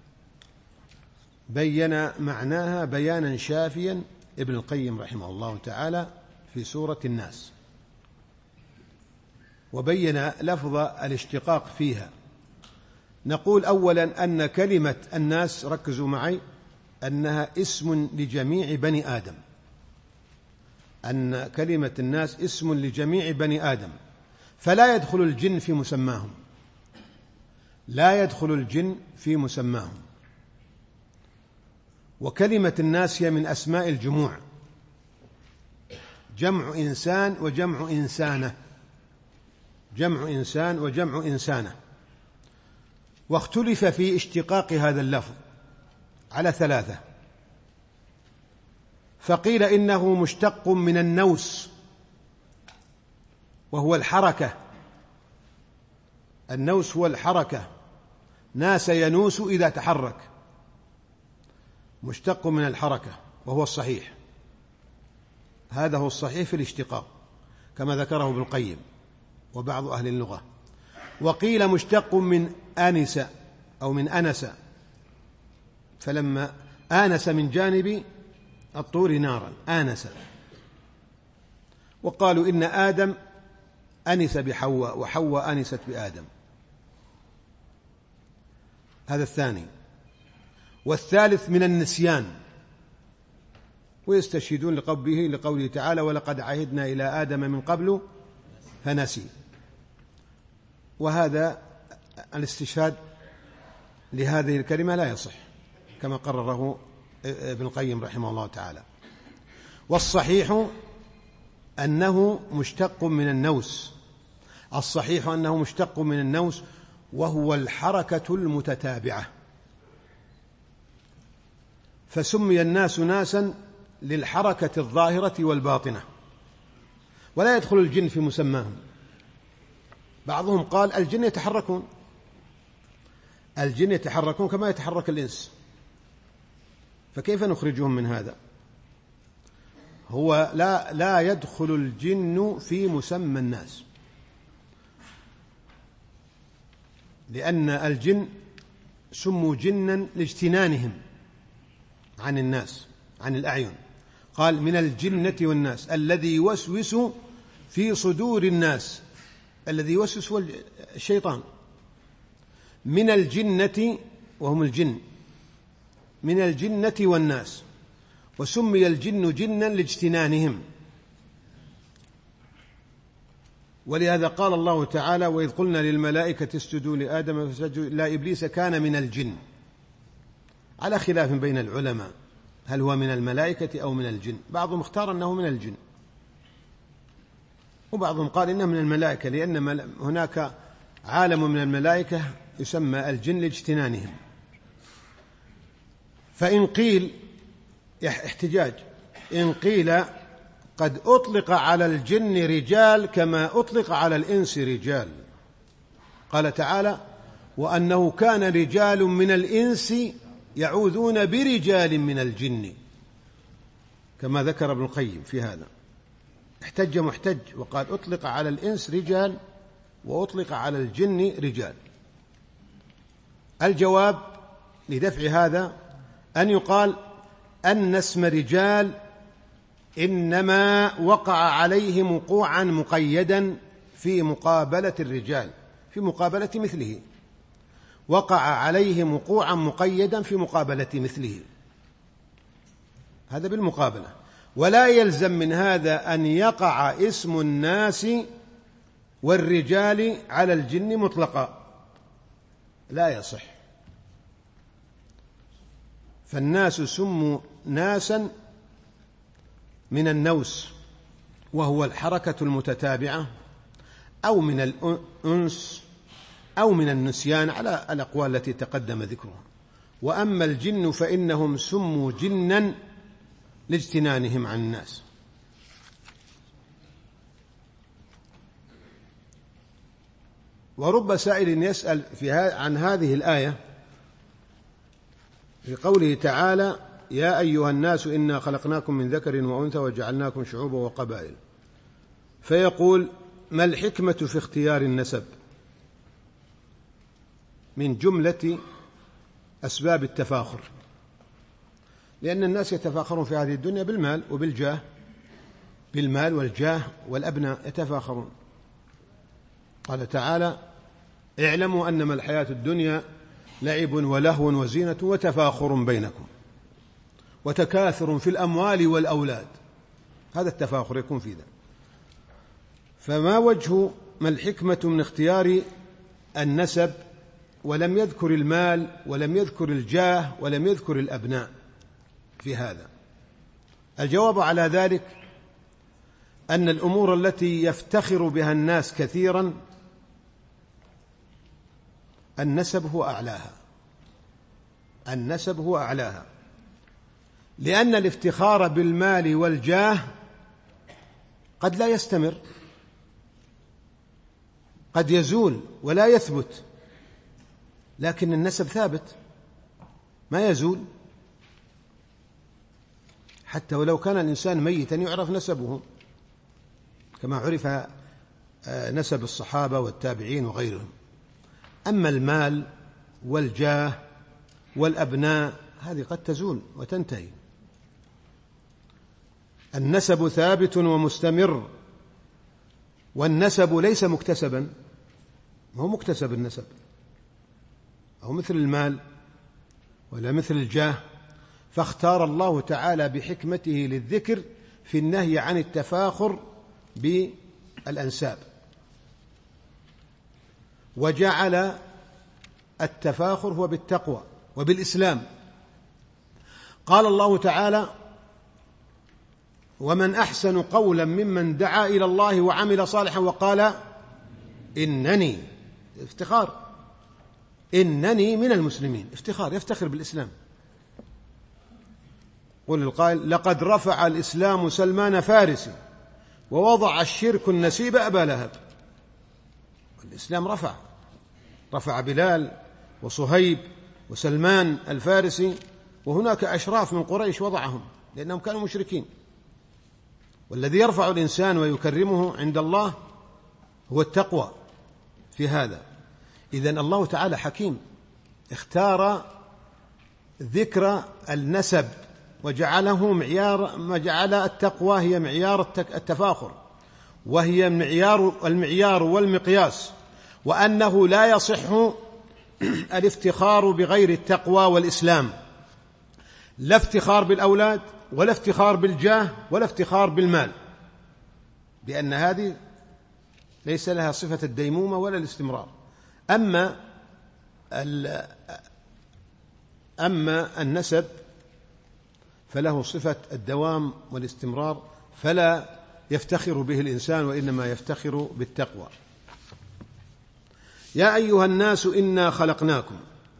بين معناها بيانا شافيا ابن القيم رحمه الله تعالى في سورة الناس، وبين لفظ الاشتقاق فيها. نقول أولا أن كلمة الناس، ركزوا معي، أنها اسم لجميع بني آدم، أن كلمة الناس اسم لجميع بني آدم، فلا يدخل الجن في مسماهم، لا يدخل الجن في مسماهم. وكلمة الناس هي من أسماء الجموع، جمع إنسان وجمع إنسانة، جمع إنسان وجمع إنسانة. واختلف في اشتقاق هذا اللفظ على ثلاثة، فقيل إنه مشتق من النوس وهو الحركة، النوس هو الحركة، ناس ينوس إذا تحرك، مشتق من الحركة وهو الصحيح، هذا هو الصحيح في الاشتقاق كما ذكره ابن القيم وبعض أهل اللغة. وقيل مشتق من آنس أو من أنس، فلما آنس من جانب الطور نارا آنس. وقالوا إن آدم أنس بحواء وحواء أنست بآدم، هذا الثاني. والثالث من النسيان، ويستشهدون لقوله لقوله تعالى ولقد عهدنا إلى آدم من قبل فنسي، وهذا الاستشهاد لهذه الكلمة لا يصح كما قرره ابن القيم رحمه الله تعالى. والصحيح أنه مشتق من النوس، الصحيح أنه مشتق من النوس وهو الحركة المتتابعة، فسمي الناس ناسا للحركة الظاهرة والباطنة، ولا يدخل الجن في مسماهم. بعضهم قال الجن يتحركون، الجن يتحركون كما يتحرك الإنس، فكيف نخرجهم من هذا؟ هو لا, لا يدخل الجن في مسمى الناس، لأن الجن سموا جنا لاجتنانهم عن الناس، عن الأعين. قال من الجنة والناس الذي يوسوس في صدور الناس، الذي يوسوس هو الشيطان، من الجنة وهم الجن، من الجنة والناس، وسمي الجن جنا لاجتنانهم. ولهذا قال الله تعالى وإذ قلنا للملائكة اسجدوا لآدم فسجدوا إلا إبليس كان من الجن، على خلاف بين العلماء هل هو من الملائكة أو من الجن، بعضهم اختار أنه من الجن وبعضهم قال إنه من الملائكة، لأن هناك عالم من الملائكة يسمى الجن لاجتنانهم. فإن قيل احتجاج، إن قيل قد أطلق على الجن رجال كما أطلق على الإنس رجال، قال تعالى وأنه كان رجال من الإنس يعوذون برجال من الجن، كما ذكر ابن القيم في هذا. احتج محتج وقال أطلق على الإنس رجال وأطلق على الجن رجال. الجواب لدفع هذا أن يقال أن اسم رجال إنما وقع عليه وقوعا مقيدا في مقابلة الرجال، في مقابلة مثله، وقع عليه وقوعا مقيدا في مقابلة مثله، هذا بالمقابلة. ولا يلزم من هذا أن يقع اسم الناس والرجال على الجن مطلقا، لا يصح. فالناس سموا ناسا من النوس وهو الحركة المتتابعة، أو من الأنس أو من النسيان على الأقوال التي تقدم ذكرها. وأما الجن فإنهم سموا جنا لاجتنانهم عن الناس. ورب سائل يسأل في عن هذه الآية في قوله تعالى يا أيها الناس إنا خلقناكم من ذكر وأنثى وجعلناكم شعوبا وقبائل، فيقول ما الحكمة في اختيار النسب من جملة أسباب التفاخر؟ لأن الناس يتفاخرون في هذه الدنيا بالمال وبالجاه، بالمال والجاه والأبناء يتفاخرون. قال تعالى اعلموا أنما الحياة الدنيا لعب ولهو وزينة وتفاخر بينكم وتكاثر في الأموال والأولاد، هذا التفاخر يكون في ذلك. فما وجه ما الحكمة من اختيار النسب ولم يذكر المال ولم يذكر الجاه ولم يذكر الأبناء في هذا؟ الجواب على ذلك أن الأمور التي يفتخر بها الناس كثيرا النسب هو أعلاها، النسب هو أعلاها، لأن الافتخار بالمال والجاه قد لا يستمر، قد يزول ولا يثبت، لكن النسب ثابت ما يزول، حتى ولو كان الإنسان ميتا يعرف نسبه كما عرف نسب الصحابة والتابعين وغيرهم. أما المال والجاه والأبناء هذه قد تزول وتنتهي. النسب ثابت ومستمر، والنسب ليس مكتسبا، ما هو مكتسب النسب، أو مثل المال ولا مثل الجاه، فاختار الله تعالى بحكمته للذكر في النهي عن التفاخر بالأنساب، وجعل التفاخر هو بالتقوى وبالإسلام. قال الله تعالى: ومن أحسن قولا ممن دعا إلى الله وعمل صالحا وقال إنني، افتخار، إنني من المسلمين، افتخار، يفتخر بالإسلام. قل القائل: لقد رفع الإسلام سلمان فارسي ووضع الشرك النسيب أبا لهب. الإسلام رفع رفع بلال وصهيب وسلمان الفارسي، وهناك أشراف من قريش وضعهم لأنهم كانوا مشركين. والذي يرفع الإنسان ويكرمه عند الله هو التقوى في هذا. إذن الله تعالى حكيم، اختار ذكر النسب وجعله معيار، ما جعل التقوى هي معيار التفاخر، وهي المعيار المعيار والمقياس، وأنه لا يصح الافتخار بغير التقوى والإسلام، لا افتخار بالأولاد ولا افتخار بالجاه ولا افتخار بالمال، لأن هذه ليس لها صفة الديمومة ولا الاستمرار. أما أما النسب فله صفة الدوام والاستمرار، فلا يفتخر به الإنسان، وإنما يفتخر بالتقوى. يا أيها الناس إنا خلقناكم،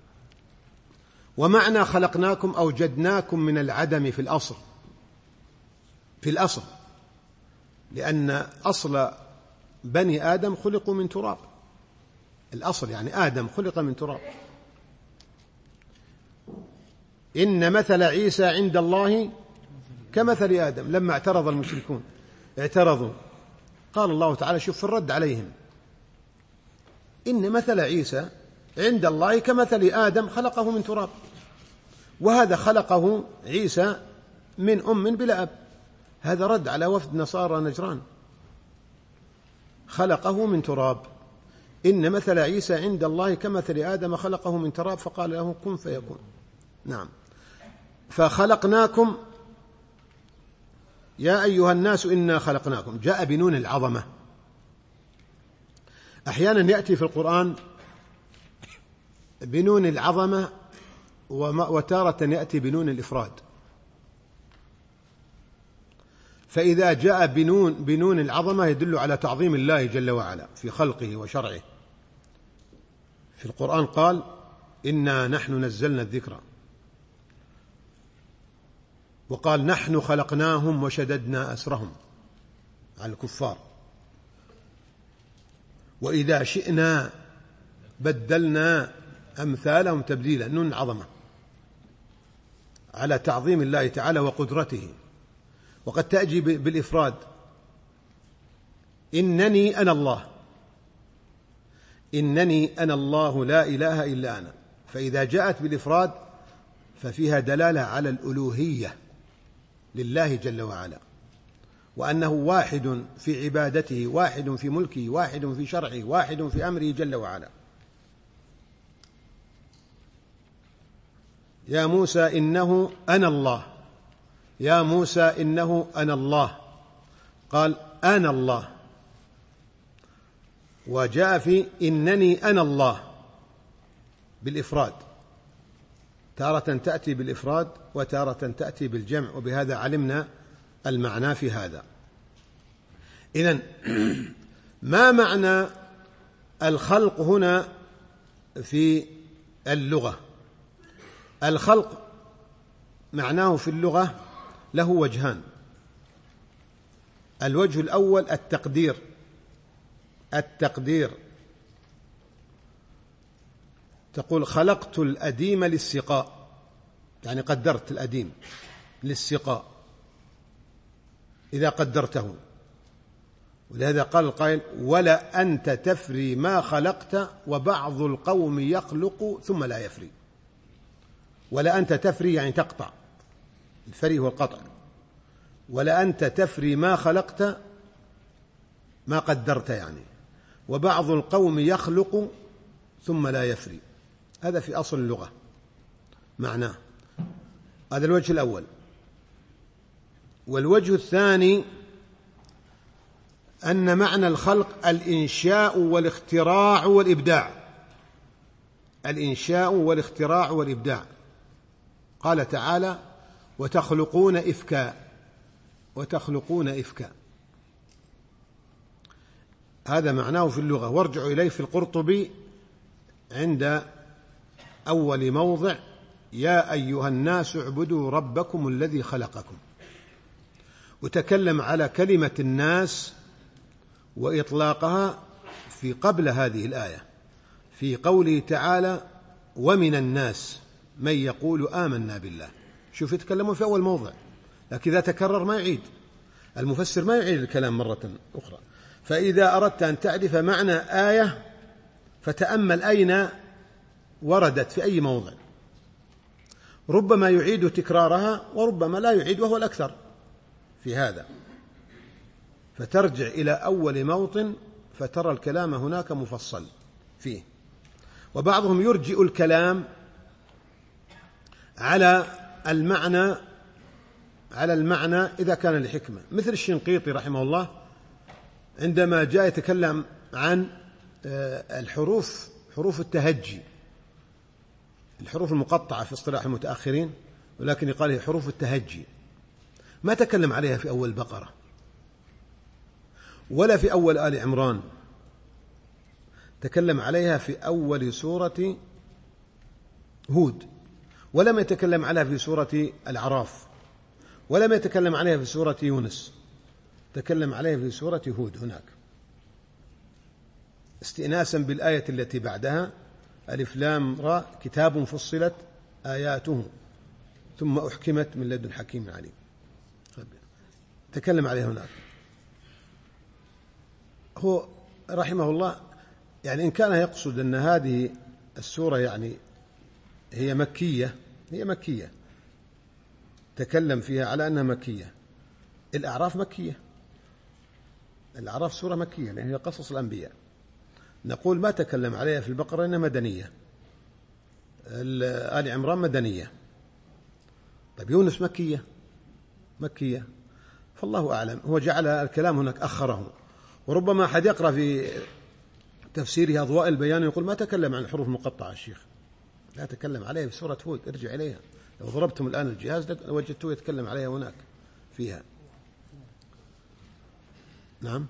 ومعنى خلقناكم أوجدناكم من العدم في الأصل، في الأصل، لأن أصل بني آدم خلقوا من تراب، الأصل يعني آدم خلق من تراب. إن مثل عيسى عند الله كمثل آدم. لما اعترض المشركون اعترضوا، قال الله تعالى، شوف في الرد عليهم: إن مثل عيسى عند الله كمثل آدم خلقه من تراب، وهذا خلقه عيسى من أم بلا أب. هذا رد على وفد نصارى نجران، خلقه من تراب. إن مثل عيسى عند الله كمثل آدم خلقه من تراب فقال له كن فيكون. نعم، فخلقناكم يا أيها الناس إنا خلقناكم، جاء بنون العظمة. أحيانا يأتي في القرآن بنون العظمة، وتارة يأتي بنون الإفراد. فإذا جاء بنون, بنون العظمة يدل على تعظيم الله جل وعلا في خلقه وشرعه. في القرآن قال: إنا نحن نزلنا الذكر، وقال: نحن خلقناهم وشددنا أسرهم على الكفار، وإذا شئنا بدلنا أمثالهم تبديلا. نون العظمة على تعظيم الله تعالى وقدرته. وقد تأتي بالإفراد: إنني أنا الله، إنني أنا الله لا إله إلا أنا. فإذا جاءت بالإفراد ففيها دلالة على الألوهية لله جل وعلا، وأنه واحد في عبادته، واحد في ملكه، واحد في شرعه، واحد في أمره جل وعلا. يا موسى إنه أنا الله، يا موسى إنه أنا الله، قال أنا الله. وجاء في إنني أنا الله بالإفراد، تارة تأتي بالإفراد وتارة تأتي بالجمع، وبهذا علمنا المعنى في هذا. إذن ما معنى الخلق هنا في اللغة؟ الخلق معناه في اللغة له وجهان. الوجه الأول التقدير، التقدير تقول خلقت الأديم للسقاء، يعني قدرت الأديم للسقاء إذا قدرته. ولهذا قال القائل ولا أنت تفري ما خلقت وبعض القوم يخلق ثم لا يفري. ولا أنت تفري يعني تقطع، الفري هو القطع. ولا أنت تفري ما خلقت ما قدرت يعني، وبعض القوم يخلق ثم لا يفري. هذا في أصل اللغة معناه. هذا الوجه الأول. والوجه الثاني أن معنى الخلق الإنشاء والاختراع والإبداع. الإنشاء والاختراع والإبداع. قال تعالى وتخلقون إفكا، وتخلقون إفكا، هذا معناه في اللغة. وارجعوا إليه في القرطبي عند أول موضع يا أيها الناس اعبدوا ربكم الذي خلقكم، وتكلم على كلمة الناس وإطلاقها في قبل هذه الآية في قوله تعالى ومن الناس من يقول آمنا بالله. شوف يتكلمون في أول موضع، لكن إذا تكرر ما يعيد المفسر، ما يعيد الكلام مرة أخرى. فإذا أردت أن تعرف معنى آية فتأمل أين وردت في أي موضع، ربما يعيد تكرارها وربما لا يعيد وهو الأكثر في هذا. فترجع إلى أول موطن فترى الكلام هناك مفصل فيه. وبعضهم يرجئ الكلام على المعنى على المعنى إذا كان لحكمة، مثل الشنقيطي رحمه الله عندما جاء يتكلم عن الحروف، حروف التهجي، الحروف المقطعة في اصطلاح المتأخرين، ولكن يقال هي حروف التهجي، ما تكلم عليها في أول البقرة ولا في أول آل عمران، تكلم عليها في أول سورة هود، ولم يتكلم عليها في سورة الأعراف، ولم يتكلم عليها في سورة يونس، تكلم عليها في سورة هود هناك، استئناسا بالآية التي بعدها ألف لام را كتاب فصلت آياته ثم أحكمت من لدن حكيم عليم، تكلم عليها هناك. هو رحمه الله يعني إن كان يقصد أن هذه السورة يعني هي مكية، هي مكية، تكلم فيها على أنها مكية. الأعراف مكية، الأعراف سورة مكية لأن هي قصص الأنبياء. نقول ما تكلم عليها في البقرة إنها مدنية، آل عمران مدنية، طيب يونس مكية مكية، فالله أعلم. هو جعل الكلام هناك أخره. وربما أحد يقرأ في تفسيره أضواء البيان يقول ما تكلم عن الحروف المقطعة الشيخ، لا تكلم عليها في سورة هود، ارجع إليها، لو ضربتم الآن الجهاز وجدتوه يتكلم عليها هناك فيها. نعم.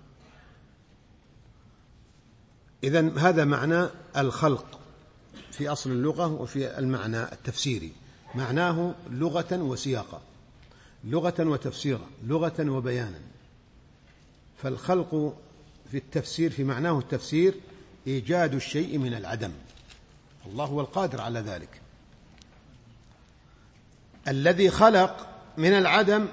إذن هذا معنى الخلق في أصل اللغة وفي المعنى التفسيري، معناه لغة وسياقا، لغة وتفسيرا، لغة وبيانا. فالخلق في التفسير في معناه التفسير إيجاد الشيء من العدم، الله هو القادر على ذلك. الذي خلق من العدم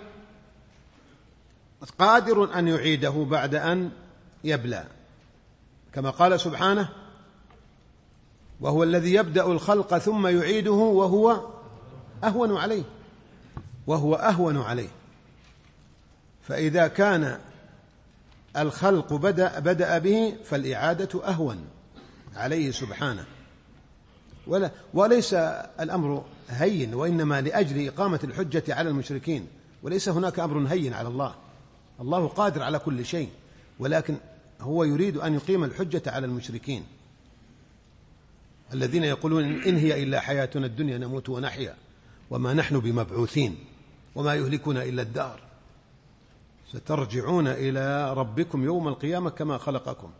قادر أن يعيده بعد أن يبلى، كما قال سبحانه وهو الذي يبدأ الخلق ثم يعيده وهو أهون عليه، وهو أهون عليه. فإذا كان الخلق بدأ, بدأ به فالإعادة أهون عليه سبحانه، ولا وليس الأمر هين، وإنما لأجل إقامة الحجة على المشركين، وليس هناك أمر هين على الله، الله قادر على كل شيء، ولكن هو يريد أن يقيم الحجة على المشركين الذين يقولون إن هي إلا حياتنا الدنيا نموت ونحيا وما نحن بمبعوثين وما يهلكنا إلا الدار سترجعون إلى ربكم يوم القيامة كما خلقكم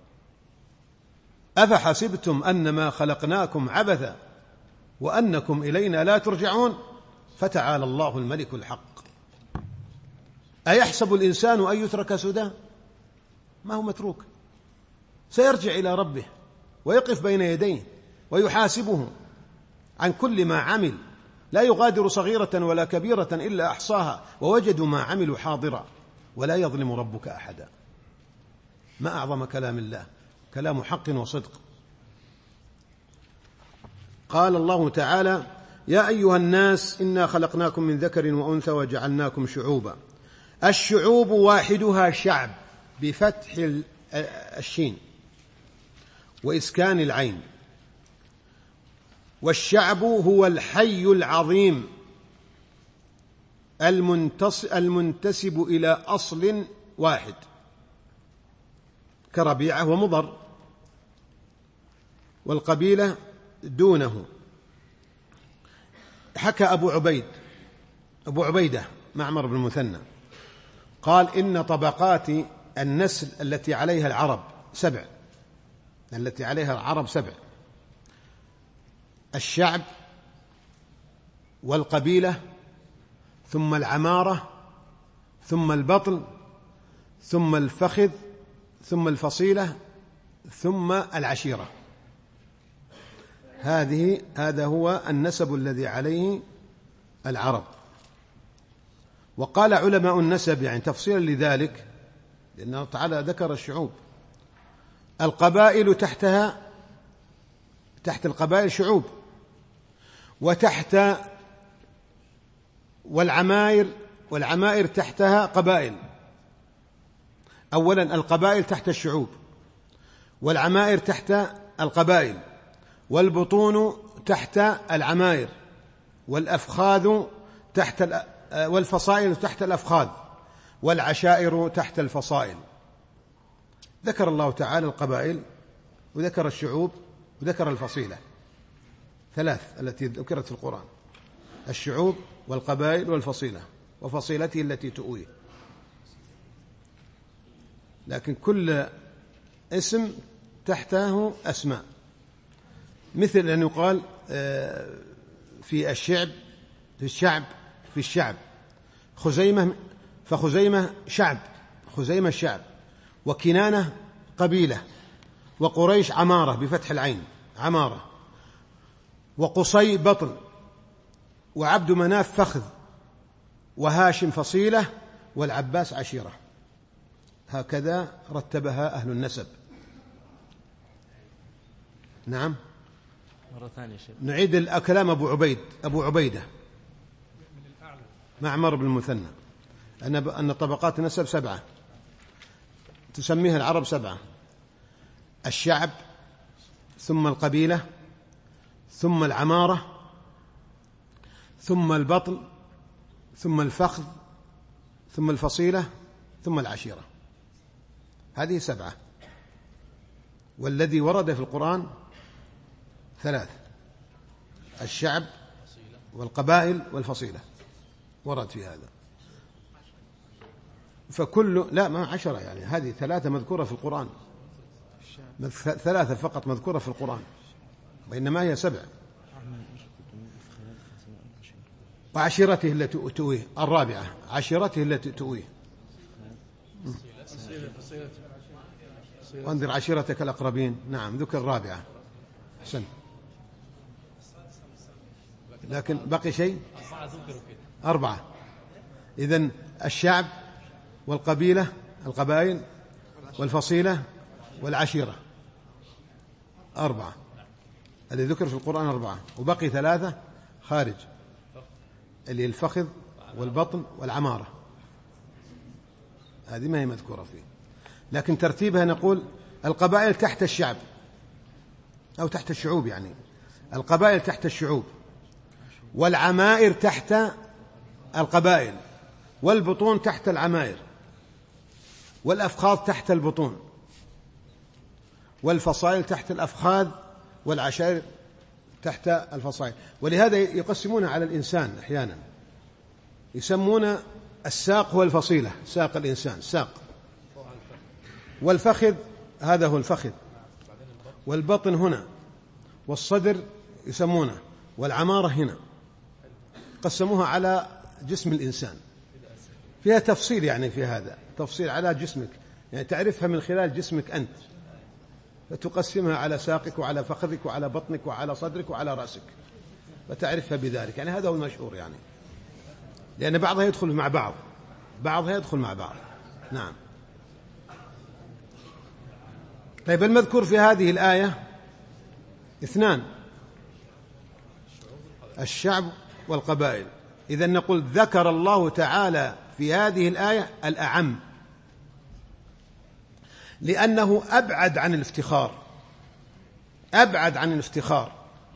أفحسبتم أنما خلقناكم عبثا وأنكم إلينا لا ترجعون فتعالى الله الملك الحق. أيحسب الإنسان أن يترك سدى؟ ما هو متروك، سيرجع إلى ربه ويقف بين يديه ويحاسبه عن كل ما عمل، لا يغادر صغيرة ولا كبيرة إلا أحصاها ووجدوا ما عملوا حاضرا ولا يظلم ربك أحدا. ما أعظم كلام الله، كلام حق وصدق. قال الله تعالى: يا أيها الناس إنا خلقناكم من ذكر وأنثى وجعلناكم شعوبا. الشعوب واحدها شعب بفتح الشين وإسكان العين، والشعب هو الحي العظيم المنتسب إلى أصل واحد كربيعة ومضر، والقبيلة دونه. حكى أبو عبيد أبو عبيدة معمر بن المثنى قال: إن طبقات النسل التي عليها العرب سبع التي عليها العرب سبع: الشعب والقبيلة ثم العمارة ثم البطن ثم الفخذ ثم الفصيلة ثم العشيرة. هذه هذا هو النسب الذي عليه العرب. وقال علماء النسب يعني تفصيلا لذلك، لأنه تعالى ذكر الشعوب، القبائل تحتها تحت القبائل شعوب، وتحت والعمائر والعمائر تحتها قبائل. أولا القبائل تحت الشعوب، والعمائر تحت القبائل، والبطون تحت العمائر، والأفخاذ تحت والفصائل تحت الأفخاذ، والعشائر تحت الفصائل. ذكر الله تعالى القبائل وذكر الشعوب وذكر الفصيلة، ثلاث التي ذكرت في القرآن: الشعوب والقبائل والفصيلة، وفصيلته التي تؤويه. لكن كل اسم تحته أسماء، مثل أن يقال في الشعب في الشعب في الشعب خزيمة، فخزيمة شعب، خزيمة الشعب، وكنانة قبيلة، وقريش عمارة بفتح العين عمارة، وقصي بطن، وعبد مناف فخذ، وهاشم فصيلة، والعباس عشيرة. هكذا رتبها أهل النسب. نعم. مرة ثانية شيء. نعيد الكلام. أبو عبيد أبو عبيدة معمر بن المثنى أن أن طبقات النسب سبعة تسميها العرب سبعة: الشعب ثم القبيلة ثم العمارة ثم البطن ثم الفخذ ثم الفصيلة ثم العشيرة. هذه سبعة، والذي ورد في القرآن ثلاث: الشعب والقبائل والفصيلة، ورد في هذا. فكل لا ما عشرة، يعني هذه ثلاثة مذكورة في القرآن، ثلاثة فقط مذكورة في القرآن، وإنما هي سبع. وعشيرته التي تؤويه الرابعة، عشيرته التي تؤويه. وانذر عشيرتك الأقربين. نعم ذكر الرابعة. حسن. لكن بقي شيء أربعة. إذن الشعب والقبيلة القبائل والفصيلة والعشيرة أربعة، اللي ذكر في القرآن أربعة، وبقي ثلاثة خارج، اللي الفخذ والبطن والعمارة، هذه ما هي مذكورة فيه. لكن ترتيبها نقول القبائل تحت الشعب أو تحت الشعوب، يعني القبائل تحت الشعوب، والعمائر تحت القبائل، والبطون تحت العمائر، والأفخاذ تحت البطون، والفصائل تحت الأفخاذ والعشائر تحت الفصائل. ولهذا يقسمون على الإنسان أحيانا، يسمون الساق هو الفصيلة، ساق الإنسان ساق، والفخذ هذا هو الفخذ، والبطن هنا، والصدر يسمونه، والعمارة هنا. قسموها على جسم الإنسان، فيها تفصيل يعني في هذا تفصيل على جسمك، يعني تعرفها من خلال جسمك أنت، فتقسمها على ساقك وعلى فخذك وعلى بطنك وعلى صدرك وعلى رأسك، فتعرفها بذلك. يعني هذا هو المشهور، يعني لأن بعضها يدخل مع بعض، بعضها يدخل مع بعض. نعم. طيب، المذكور في هذه الآية اثنان، الشعب والقبائل. إذن نقول ذكر الله تعالى في هذه الآية الأعم، لأنه أبعد عن الافتخار، أبعد عن الافتخار.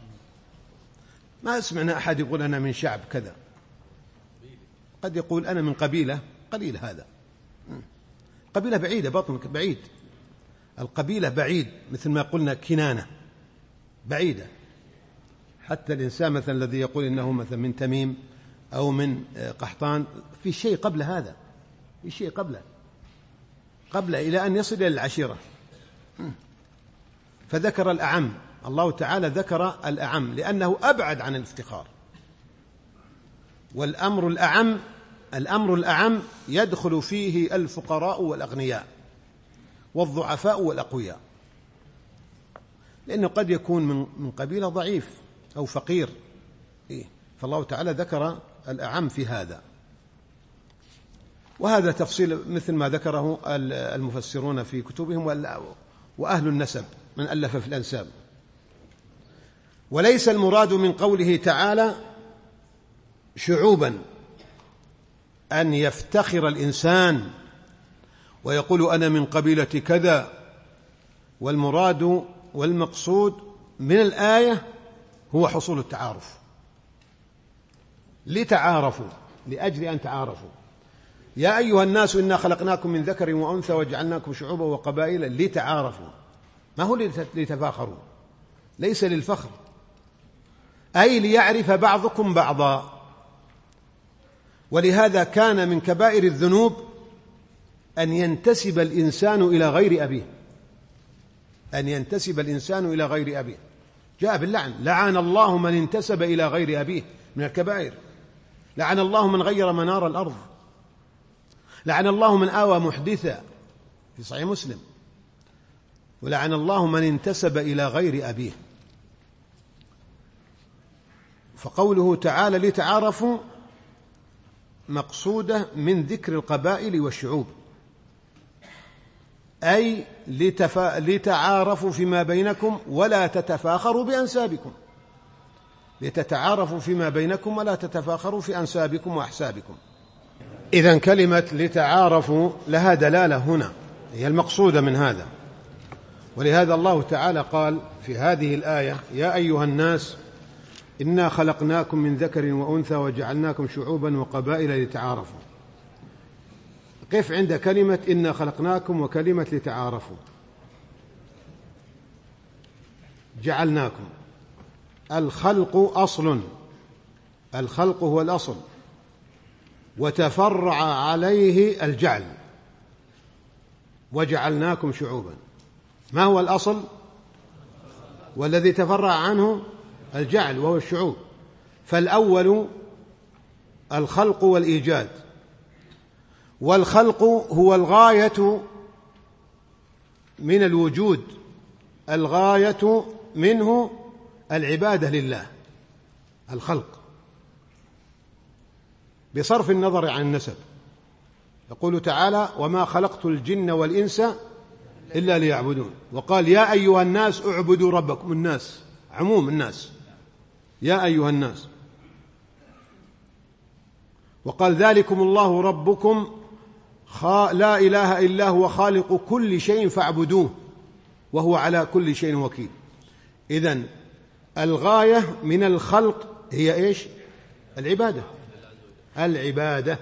ما سمعنا أحد يقول أنا من شعب كذا، قد يقول أنا من قبيلة، قليل هذا، قبيلة بعيدة، بطنك بعيد، القبيلة بعيد، مثل ما قلنا كنانة بعيدة. حتى الإنسان مثلا الذي يقول إنه مثلا من تميم أو من قحطان، في شيء قبل هذا، في شيء قبله قبله إلى أن يصل إلى العشيرة. فذكر الأعم، الله تعالى ذكر الأعم لأنه أبعد عن الافتخار. والأمر الأعم، الأمر الأعم يدخل فيه الفقراء والأغنياء والضعفاء والأقوياء، لأنه قد يكون من من قبيلة ضعيف أو فقير، فالله تعالى ذكر الأعم في هذا. وهذا تفصيل مثل ما ذكره المفسرون في كتبهم وأهل النسب من ألف في الأنساب. وليس المراد من قوله تعالى شعوبا أن يفتخر الإنسان ويقول أنا من قبيلة كذا، والمراد والمقصود من الآية هو حصول التعارف، لتعارفوا، لأجل أن تعارفوا. يا أيها الناس إنا خلقناكم من ذكر وأنثى وجعلناكم شعوبا وقبائل لتعارفوا، ما هو لتفاخروا، ليس للفخر، أي ليعرف بعضكم بعضا. ولهذا كان من كبائر الذنوب أن ينتسب الإنسان إلى غير أبيه، أن ينتسب الإنسان إلى غير أبيه، جاء باللعن، لعن الله من انتسب إلى غير أبيه، من الكبائر. لعن الله من غير منار الأرض، لعن الله من آوى محدثا في صحيح مسلم، ولعن الله من انتسب إلى غير أبيه. فقوله تعالى لتعارفوا مقصودة من ذكر القبائل والشعوب، أي لتفا... لتعارفوا فيما بينكم ولا تتفاخروا بأنسابكم، لتتعارفوا فيما بينكم ولا تتفاخروا في أنسابكم وأحسابكم. إذن كلمة لتعارفوا لها دلالة هنا، هي المقصودة من هذا. ولهذا الله تعالى قال في هذه الآية يا أيها الناس إنا خلقناكم من ذكر وأنثى وجعلناكم شعوبا وقبائل لتعارفوا. قف عند كلمة إنا خلقناكم وكلمة لتعارفوا. جعلناكم، الخلق أصل، الخلق هو الأصل، وتفرع عليه الجعل، وجعلناكم شعوبا. ما هو الأصل؟ والذي تفرع عنه الجعل وهو الشعوب. فالأول الخلق والإيجاد، والخلق هو الغاية من الوجود، الغاية منه العبادة لله، الخلق بصرف النظر عن النسب. يقول تعالى وما خلقت الجن والإنس إلا ليعبدون. وقال يا أيها الناس اعبدوا ربكم، الناس عموم الناس، يا أيها الناس. وقال ذلكم الله ربكم لا إله إلا هو خالق كل شيء فاعبدوه وهو على كل شيء وكيل. إذن الغاية من الخلق هي إيش؟ العبادة، العبادة،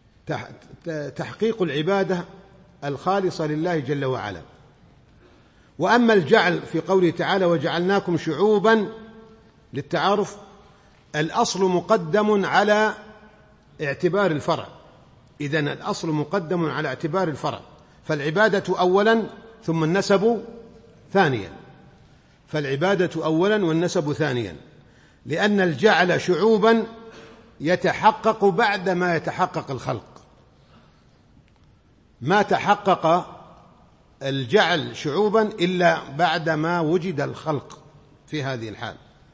تحقيق العبادة الخالصة لله جل وعلا. وأما الجعل في قوله تعالى وجعلناكم شعوبا للتعارف، الأصل مقدم على اعتبار الفرع، إذن الأصل مقدم على اعتبار الفرع، فالعبادة أولا ثم النسب ثانيا، فالعبادة أولا والنسب ثانيا، لأن الجعل شعوبا يتحقق بعد ما يتحقق الخلق، ما تحقق الجعل شعوبا إلا بعد ما وجد الخلق في هذه الحال.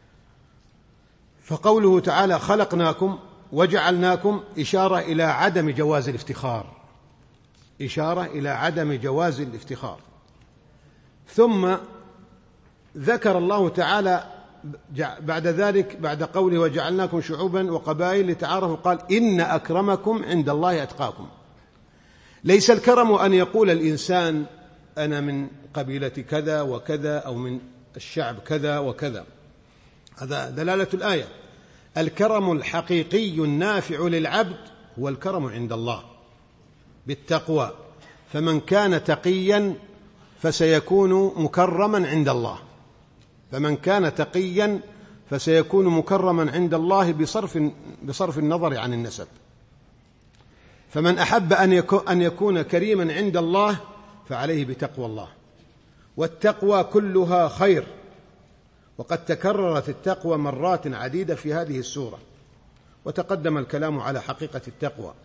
فقوله تعالى خلقناكم وجعلناكم إشارة إلى عدم جواز الافتخار، إشارة إلى عدم جواز الافتخار. ثم ذكر الله تعالى بعد ذلك بعد قوله وجعلناكم شعوبا وقبائل لتعارفوا قال إن أكرمكم عند الله أتقاكم. ليس الكرم أن يقول الإنسان أنا من قبيلة كذا وكذا أو من الشعب كذا وكذا، هذا دلالة الآية. الكرم الحقيقي النافع للعبد هو الكرم عند الله بالتقوى، فمن كان تقيا فسيكون مكرما عند الله، فمن كان تقيا فسيكون مكرما عند الله بصرف, بصرف النظر عن النسب. فمن أحب أن يكون كريما عند الله فعليه بتقوى الله، والتقوى كلها خير، وقد تكررت التقوى مرات عديدة في هذه السورة، وتقدم الكلام على حقيقة التقوى.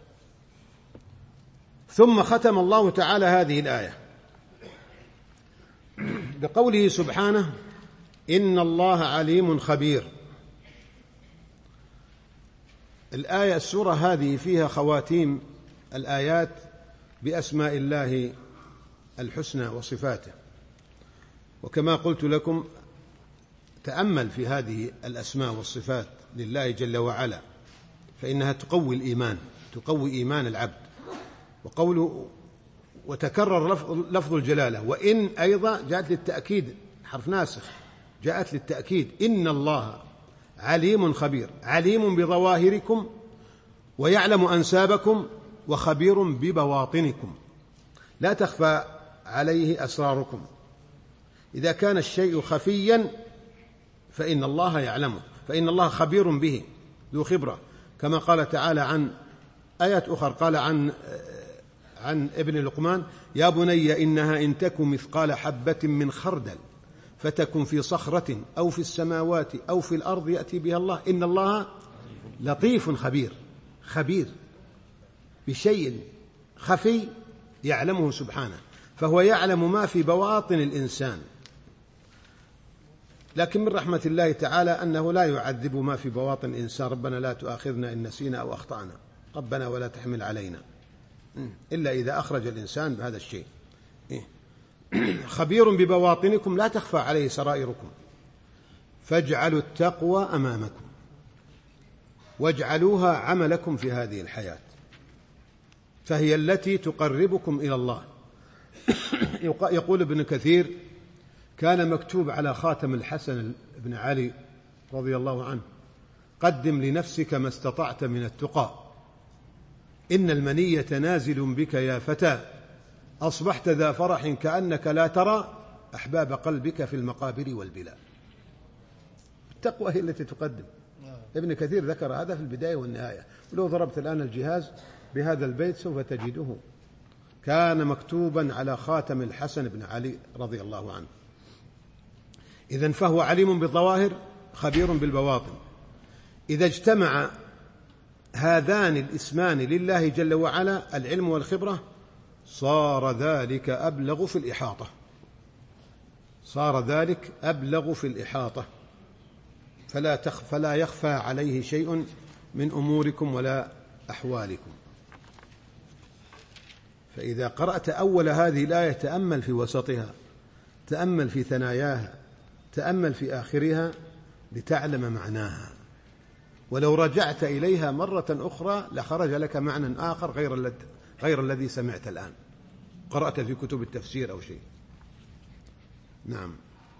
ثم ختم الله تعالى هذه الآية بقوله سبحانه إن الله عليم خبير. الآية السورة هذه فيها خواتيم الآيات بأسماء الله الحسنى وصفاته، وكما قلت لكم تأمل في هذه الأسماء والصفات لله جل وعلا، فإنها تقوي الإيمان، تقوي إيمان العبد. وقوله وتكرر لفظ الجلالة، وإن أيضا جاءت للتأكيد، حرف ناسخ جاءت للتأكيد. إن الله عليم خبير، عليم بظواهركم ويعلم أنسابكم وخبير ببواطنكم، لا تخفى عليه أسراركم. إذا كان الشيء خفيا فإن الله يعلمه، فإن الله خبير به ذو خبرة، كما قال تعالى عن آيات أخرى، قال عن عن ابن لقمان يا بني إنها إن تك مثقال حبة من خردل فتكن في صخرة أو في السماوات أو في الأرض يأتي بها الله إن الله لطيف خبير، خبير بشيء خفي يعلمه سبحانه، فهو يعلم ما في بواطن الإنسان. لكن من رحمة الله تعالى أنه لا يعذب ما في بواطن الإنسان، ربنا لا تؤاخذنا إن نسينا أو أخطأنا، ربنا ولا تحمل علينا، إلا إذا أخرج الإنسان بهذا الشيء. خبير ببواطنكم لا تخفى عليه سرائركم، فاجعلوا التقوى أمامكم واجعلوها عملكم في هذه الحياة، فهي التي تقربكم إلى الله. يقول ابن كثير كان مكتوب على خاتم الحسن بن علي رضي الله عنه قدم لنفسك ما استطعت من التقى، إن المنية نازل بك يا فتى، أصبحت ذا فرح كأنك لا ترى أحباب قلبك في المقابر والبلاد. التقوى هي التي تقدم. ابن كثير ذكر هذا في البداية والنهاية، ولو ضربت الآن الجهاز بهذا البيت سوف تجده، كان مكتوبا على خاتم الحسن بن علي رضي الله عنه. إذن فهو عليم بالظواهر خبير بالبواطن. إذا اجتمع هذان الاسمان لله جل وعلا العلم والخبرة صار ذلك أبلغ في الإحاطة، صار ذلك أبلغ في الإحاطة، فلا, تخ فلا يخفى عليه شيء من أموركم ولا أحوالكم. فإذا قرأت أول هذه الآية تأمل في وسطها، تأمل في ثناياها، تأمل في آخرها لتعلم معناها، ولو رجعت إليها مرة أخرى لخرج لك معنى آخر غير, غير الذي سمعت الآن، قرأت في كتب التفسير أو شيء. نعم.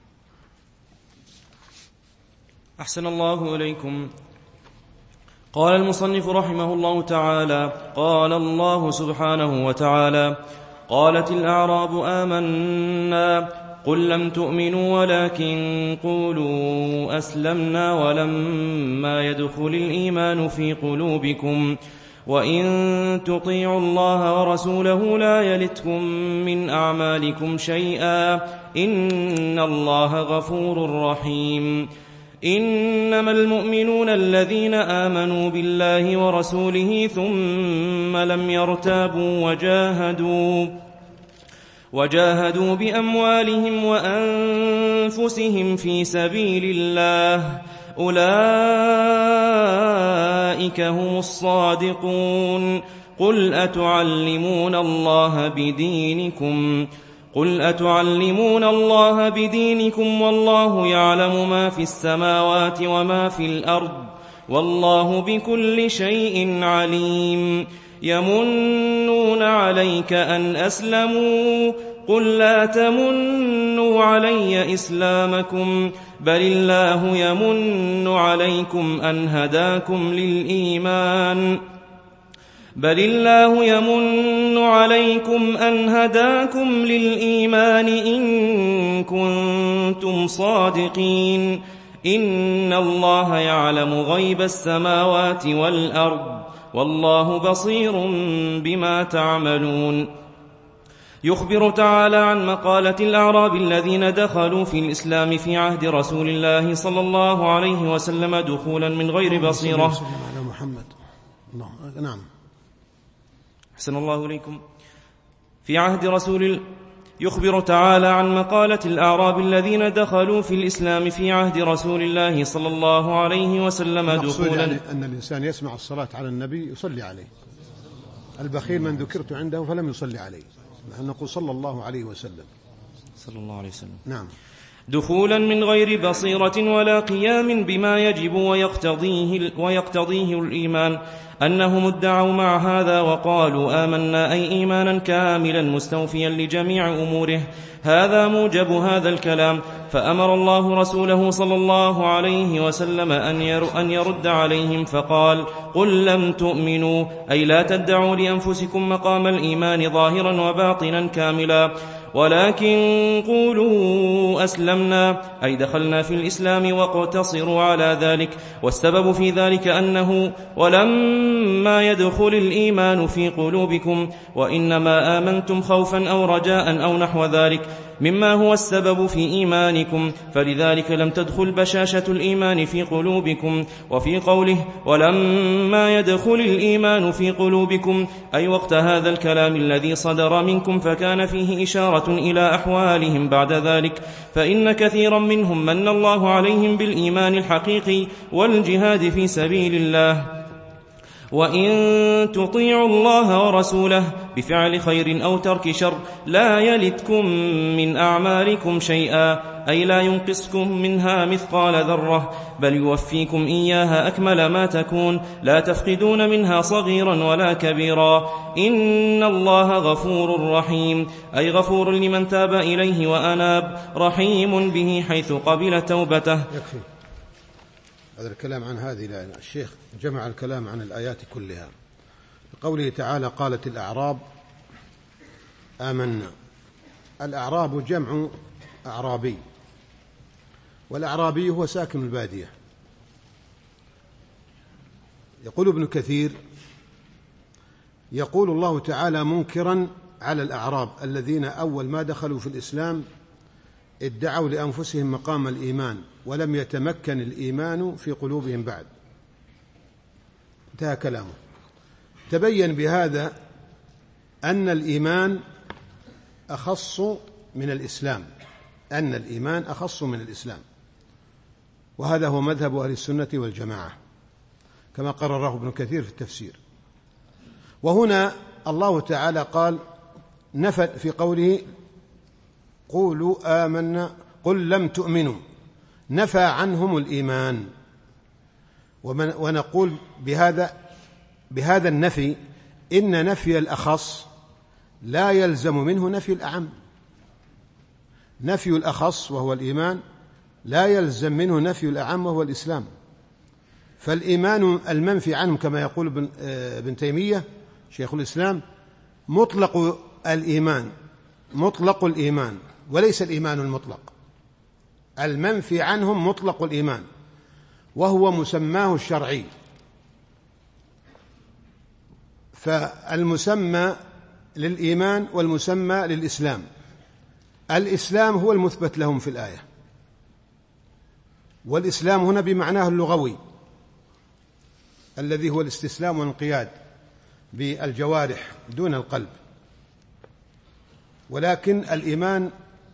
أحسن الله إليكم. قال المصنف رحمه الله تعالى: قال الله سبحانه وتعالى: قالت الأعراب آمنا قل لم تؤمنوا ولكن قولوا أسلمنا ولما يدخل الإيمان في قلوبكم وإن تطيعوا الله ورسوله لا يلتكم من أعمالكم شيئا إن الله غفور رحيم. إنما المؤمنون الذين آمنوا بالله ورسوله ثم لم يرتابوا وجاهدوا وجاهدوا بأموالهم وأنفسهم في سبيل الله أولئك هم الصادقون. قل أتعلمون الله بدينكم قل أتعلمون الله بدينكم والله يعلم ما في السماوات وما في الأرض والله بكل شيء عليم. يمنون عليك أن أسلموا قل لا تمنوا علي إسلامكم بل الله يمن عليكم أن هداكم للإيمان بل الله يمن عليكم أن هداكم للإيمان إن كنتم صادقين. إن الله يعلم غيب السماوات والأرض والله بصير بما تعملون. يخبر تعالى عن مقالة الأعراب الذين دخلوا في الإسلام في عهد رسول الله صلى الله عليه وسلم دخولا من غير بصيرة. نعم. أحسن الله إليكم. في عهد رسول الله يخبر تعالى عن مقالة الأعراب الذين دخلوا في الإسلام في عهد رسول الله صلى الله عليه وسلم دخولا. يعني أن الإنسان يسمع الصلاة على النبي يصلي عليه. البخيل من ذكرت عنده فلم يصلي عليه. نحن نقول صلى الله عليه وسلم. صلى الله عليه وسلم. نعم. دخولا من غير بصيرة ولا قيام بما يجب ويقتضيه, ويقتضيه الإيمان. أنهم ادعوا مع هذا وقالوا آمنا أي إيمانا كاملا مستوفيا لجميع أموره. هذا موجب هذا الكلام. فأمر الله رسوله صلى الله عليه وسلم أن يرد عليهم فقال قل لم تؤمنوا أي لا تدعوا لأنفسكم مقام الإيمان ظاهرا وباطنا كاملا ولكن قولوا أسلمنا أي دخلنا في الإسلام واقتصروا على ذلك. والسبب في ذلك أنه ولما يدخل الإيمان في قلوبكم وإنما آمنتم خوفا أو رجاء أو نحو ذلك مما هو السبب في إيمانكم فلذلك لم تدخل بشاشة الإيمان في قلوبكم. وفي قوله ولما يدخل الإيمان في قلوبكم أي وقت هذا الكلام الذي صدر منكم فكان فيه إشارة إلى أحوالهم بعد ذلك فإن كثيرا منهم من الله عليهم بالإيمان الحقيقي والجهاد في سبيل الله. وإن تطيعوا الله ورسوله بفعل خير أو ترك شر لا يلتكم من أعمالكم شيئا أي لا ينقصكم منها مثقال ذرة بل يوفيكم إياها أكمل ما تكون لا تفقدون منها صغيرا ولا كبيرا. إن الله غفور رحيم أي غفور لمن تاب إليه وأناب رحيم به حيث قبل توبته. يكفي هذا الكلام عن هذه الآية. الشيخ جمع الكلام عن الآيات كلها. قوله تعالى قالت الأعراب آمنا. الأعراب جمع أعرابي والأعرابي هو ساكن البادية. يقول ابن كثير يقول الله تعالى منكرا على الأعراب الذين أول ما دخلوا في الإسلام ادعوا لأنفسهم مقام الإيمان ولم يتمكن الإيمان في قلوبهم بعد. انتهى كلامه. تبين بهذا أن الإيمان أخص من الإسلام أن الإيمان أخص من الإسلام وهذا هو مذهب أهل السنة والجماعة كما قرره ابن كثير في التفسير. وهنا الله تعالى قال نفت في قوله قولوا آمنا قل لم تؤمنوا نفى عنهم الإيمان. ونقول بهذا بهذا النفي إن نفي الأخص لا يلزم منه نفي الأعم. نفي الأخص وهو الإيمان لا يلزم منه نفي الأعم وهو الإسلام. فالإيمان المنفي عنهم كما يقول ابن تيمية شيخ الإسلام مطلق الإيمان مطلق الإيمان وليس الإيمان المطلق. المنفي عنهم مطلق الإيمان، وهو مسماه الشرعي. فالمسمى للإيمان والمسمى للإسلام. الإسلام هو المثبت لهم في الآية، والإسلام هنا بمعناه اللغوي الذي هو الاستسلام والانقياد بالجوارح دون القلب، ولكن الإيمان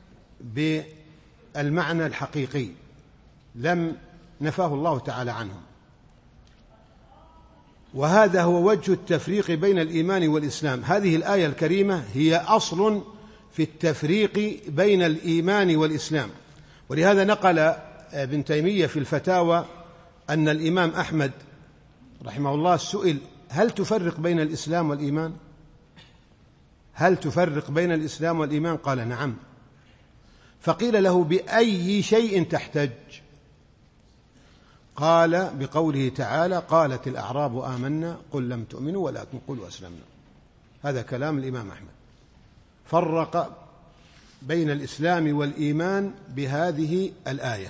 بالمعنى الحقيقي لم نفاه الله تعالى عنهم. وهذا هو وجه التفريق بين الإيمان والإسلام. هذه الآية الكريمة هي أصل في التفريق بين الإيمان والإسلام. ولهذا نقل ابن تيمية في الفتاوى أن الإمام أحمد رحمه الله سئل: هل تفرق بين الإسلام والإيمان؟ هل تفرق بين الإسلام والإيمان؟ قال: نعم. فقيل له: بأي شيء تحتج؟ قال: بقوله تعالى: قالت الأعراب آمنا قل لم تؤمنوا ولكن قولوا أسلمنا. هذا كلام الإمام أحمد، فرق بين الإسلام والإيمان بهذه الآية.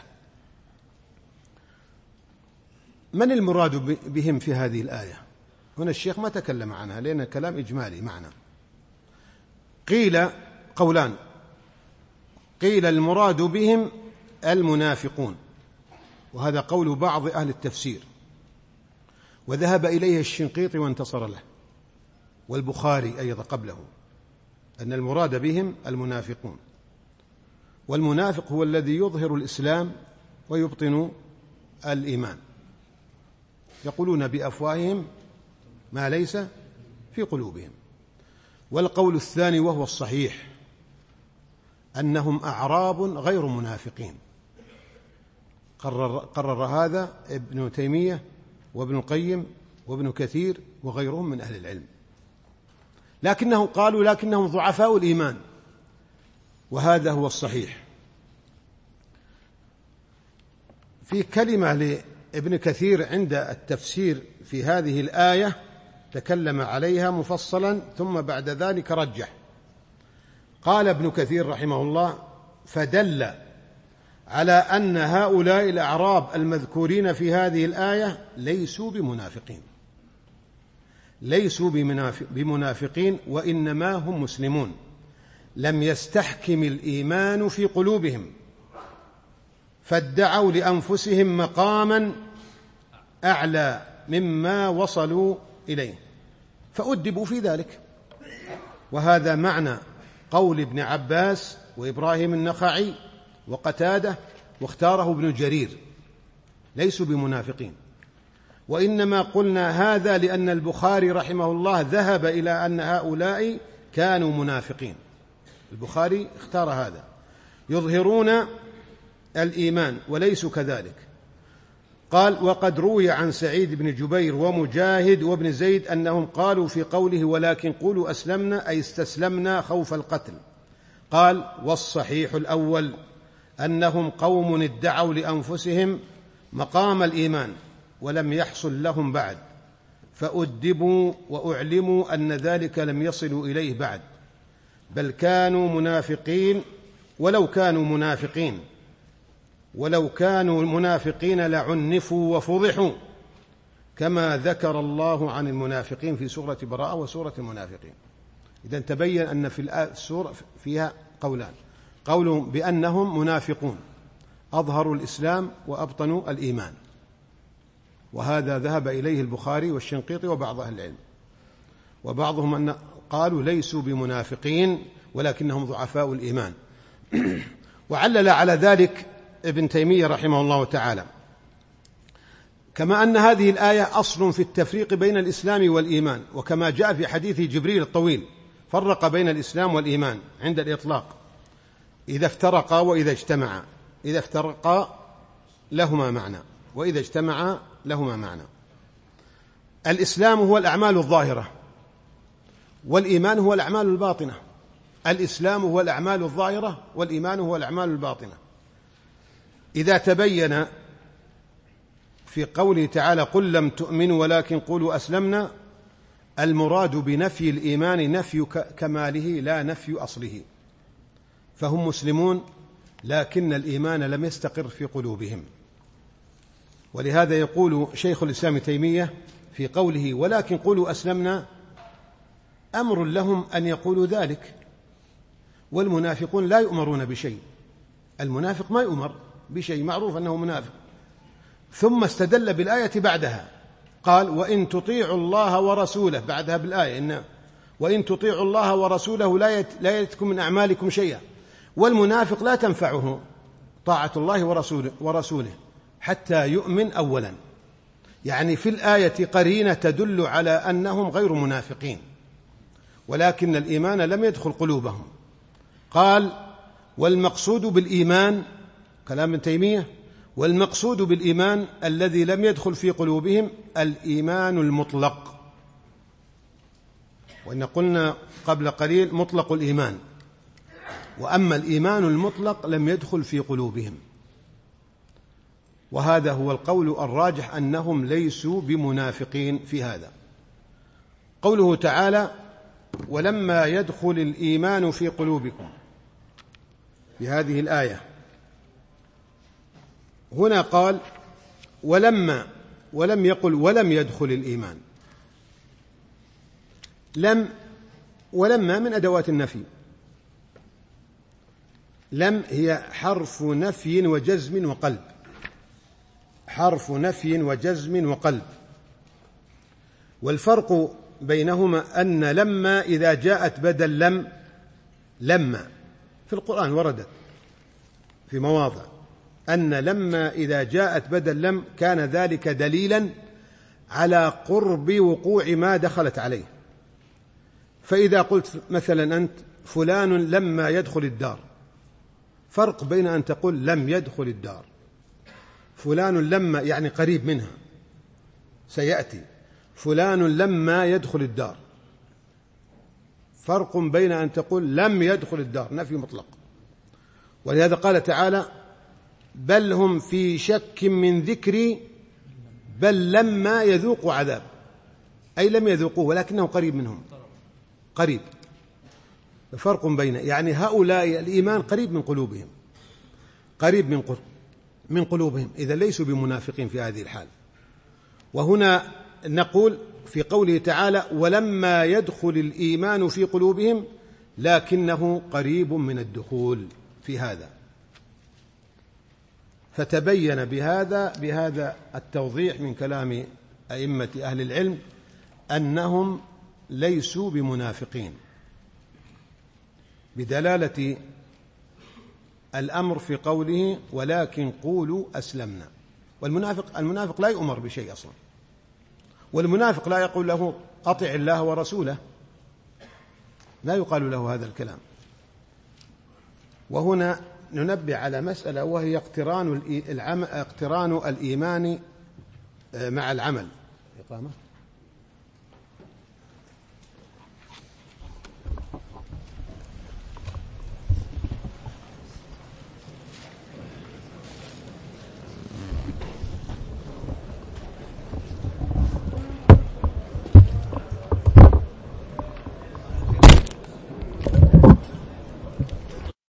من المراد بهم في هذه الآية؟ هنا الشيخ ما تكلم عنها لأن كلام إجمالي معنا. قيل قولان: قيل المراد بهم المنافقون، وهذا قول بعض أهل التفسير، وذهب إليه الشنقيطي وانتصر له، والبخاري أيضا قبله، أن المراد بهم المنافقون. والمنافق هو الذي يظهر الإسلام ويبطن الإيمان، يقولون بأفواههم ما ليس في قلوبهم. والقول الثاني وهو الصحيح أنهم أعراب غير منافقين. قرر, قرر هذا ابن تيمية وابن القيم وابن كثير وغيرهم من أهل العلم، لكنهم قالوا لكنهم ضعفاء الإيمان، وهذا هو الصحيح. في كلمة لابن كثير عند التفسير في هذه الآية تكلم عليها مفصلا ثم بعد ذلك رجح. قال ابن كثير رحمه الله: فدل على أن هؤلاء الأعراب المذكورين في هذه الآية ليسوا بمنافقين، ليسوا بمنافقين وإنما هم مسلمون، لم يستحكم الإيمان في قلوبهم، فادعوا لأنفسهم مقاما أعلى مما وصلوا إليه فأدبوا في ذلك. وهذا معنى قول ابن عباس وإبراهيم النخعي وقتادة، واختاره ابن جرير: ليسوا بمنافقين. وإنما قلنا هذا لأن البخاري رحمه الله ذهب إلى أن هؤلاء كانوا منافقين. البخاري اختار هذا، يظهرون الإيمان وليسوا كذلك. قال: وقد روي عن سعيد بن جبير ومجاهد وابن زيد أنهم قالوا في قوله ولكن قولوا أسلمنا أي استسلمنا خوف القتل. قال: والصحيح الأول أنهم قوم ادعوا لأنفسهم مقام الإيمان ولم يحصل لهم بعد، فأدبوا وأعلموا أن ذلك لم يصلوا إليه بعد، بل كانوا منافقين. ولو كانوا منافقين ولو كانوا منافقين لعنفوا وفضحوا، كما ذكر الله عن المنافقين في سورة براءة وسورة المنافقين. إذن تبين أن في السورة فيها قولان: قول بأنهم منافقون أظهروا الإسلام وأبطنوا الإيمان، وهذا ذهب إليه البخاري والشنقيطي وبعض أهل العلم. وبعضهم أن قالوا ليسوا بمنافقين ولكنهم ضعفاء الإيمان. وعلل على ذلك ابن تيمية رحمه الله تعالى: كما أن هذه الآية أصل في التفريق بين الإسلام والإيمان، وكما جاء في حديث جبريل الطويل فرق بين الإسلام والإيمان عند الإطلاق إذا افترقا وإذا اجتمعا. إذا افترقا لهما معنى، وإذا اجتمعا لهما معنى. الإسلام هو الأعمال الظاهرة، والإيمان هو الأعمال الباطنة. الإسلام هو الأعمال الظاهرة، والإيمان هو الأعمال الباطنة. إذا تبين في قوله تعالى قل لم تؤمنوا ولكن قولوا أسلمنا، المراد بنفي الإيمان نفي كماله لا نفي أصله. فهم مسلمون لكن الإيمان لم يستقر في قلوبهم. ولهذا يقول شيخ الإسلام تيمية في قوله ولكن قولوا أسلمنا أمر لهم أن يقولوا ذلك، والمنافقون لا يؤمرون بشيء، المنافق ما يؤمر بشيء، معروف أنه منافق. ثم استدل بالآية بعدها قال وإن تطيعوا الله ورسوله، بعدها بالآية إن وإن تطيعوا الله ورسوله لا يلتكم من أعمالكم شيئا، والمنافق لا تنفعه طاعة الله ورسوله, ورسوله حتى يؤمن أولا. يعني في الآية قرينة تدل على أنهم غير منافقين، ولكن الإيمان لم يدخل قلوبهم. قال والمقصود بالإيمان، كلام ابن تيمية، والمقصود بالإيمان الذي لم يدخل في قلوبهم الإيمان المطلق. وإن قلنا قبل قليل مطلق الإيمان، وأما الإيمان المطلق لم يدخل في قلوبهم، وهذا هو القول الراجح أنهم ليسوا بمنافقين في هذا. قوله تعالى ولما يدخل الإيمان في قلوبكم في هذه الآية، هنا قال ولما، ولم يقل ولم يدخل الإيمان. لم ولما من أدوات النفي، لم هي حرف نفي وجزم وقلب، حرف نفي وجزم وقلب. والفرق بينهما أن لما إذا جاءت بدل لم، لما في القرآن وردت في مواضع أن لما إذا جاءت بدل لم كان ذلك دليلا على قرب وقوع ما دخلت عليه. فإذا قلت مثلا أنت فلان لما يدخل الدار، فرق بين أن تقول لم يدخل الدار، فلان لما يعني قريب منها سيأتي، فلان لما يدخل الدار، فرق بين أن تقول لم يدخل الدار نفي مطلق. ولهذا قال تعالى بل هم في شك من ذكري بل لما يذوقوا عذاب، أي لم يذوقوه ولكنه قريب منهم، قريب. فرق بين يعني هؤلاء الإيمان قريب من قلوبهم، قريب من قرب من قلوبهم، إذا ليسوا بمنافقين في هذه الحال. وهنا نقول في قوله تعالى ولما يدخل الإيمان في قلوبهم لكنه قريب من الدخول في هذا. فتبين بهذا بهذا التوضيح من كلام أئمة أهل العلم أنهم ليسوا بمنافقين، بدلالة الأمر في قوله ولكن قولوا أسلمنا. والمنافق المنافق لا يؤمر بشيء أصلا، والمنافق لا يقول له أطع الله ورسوله، لا يقال له هذا الكلام. وهنا ننبه على مسألة وهي اقتران اقتران الإيمان مع العمل. إقامة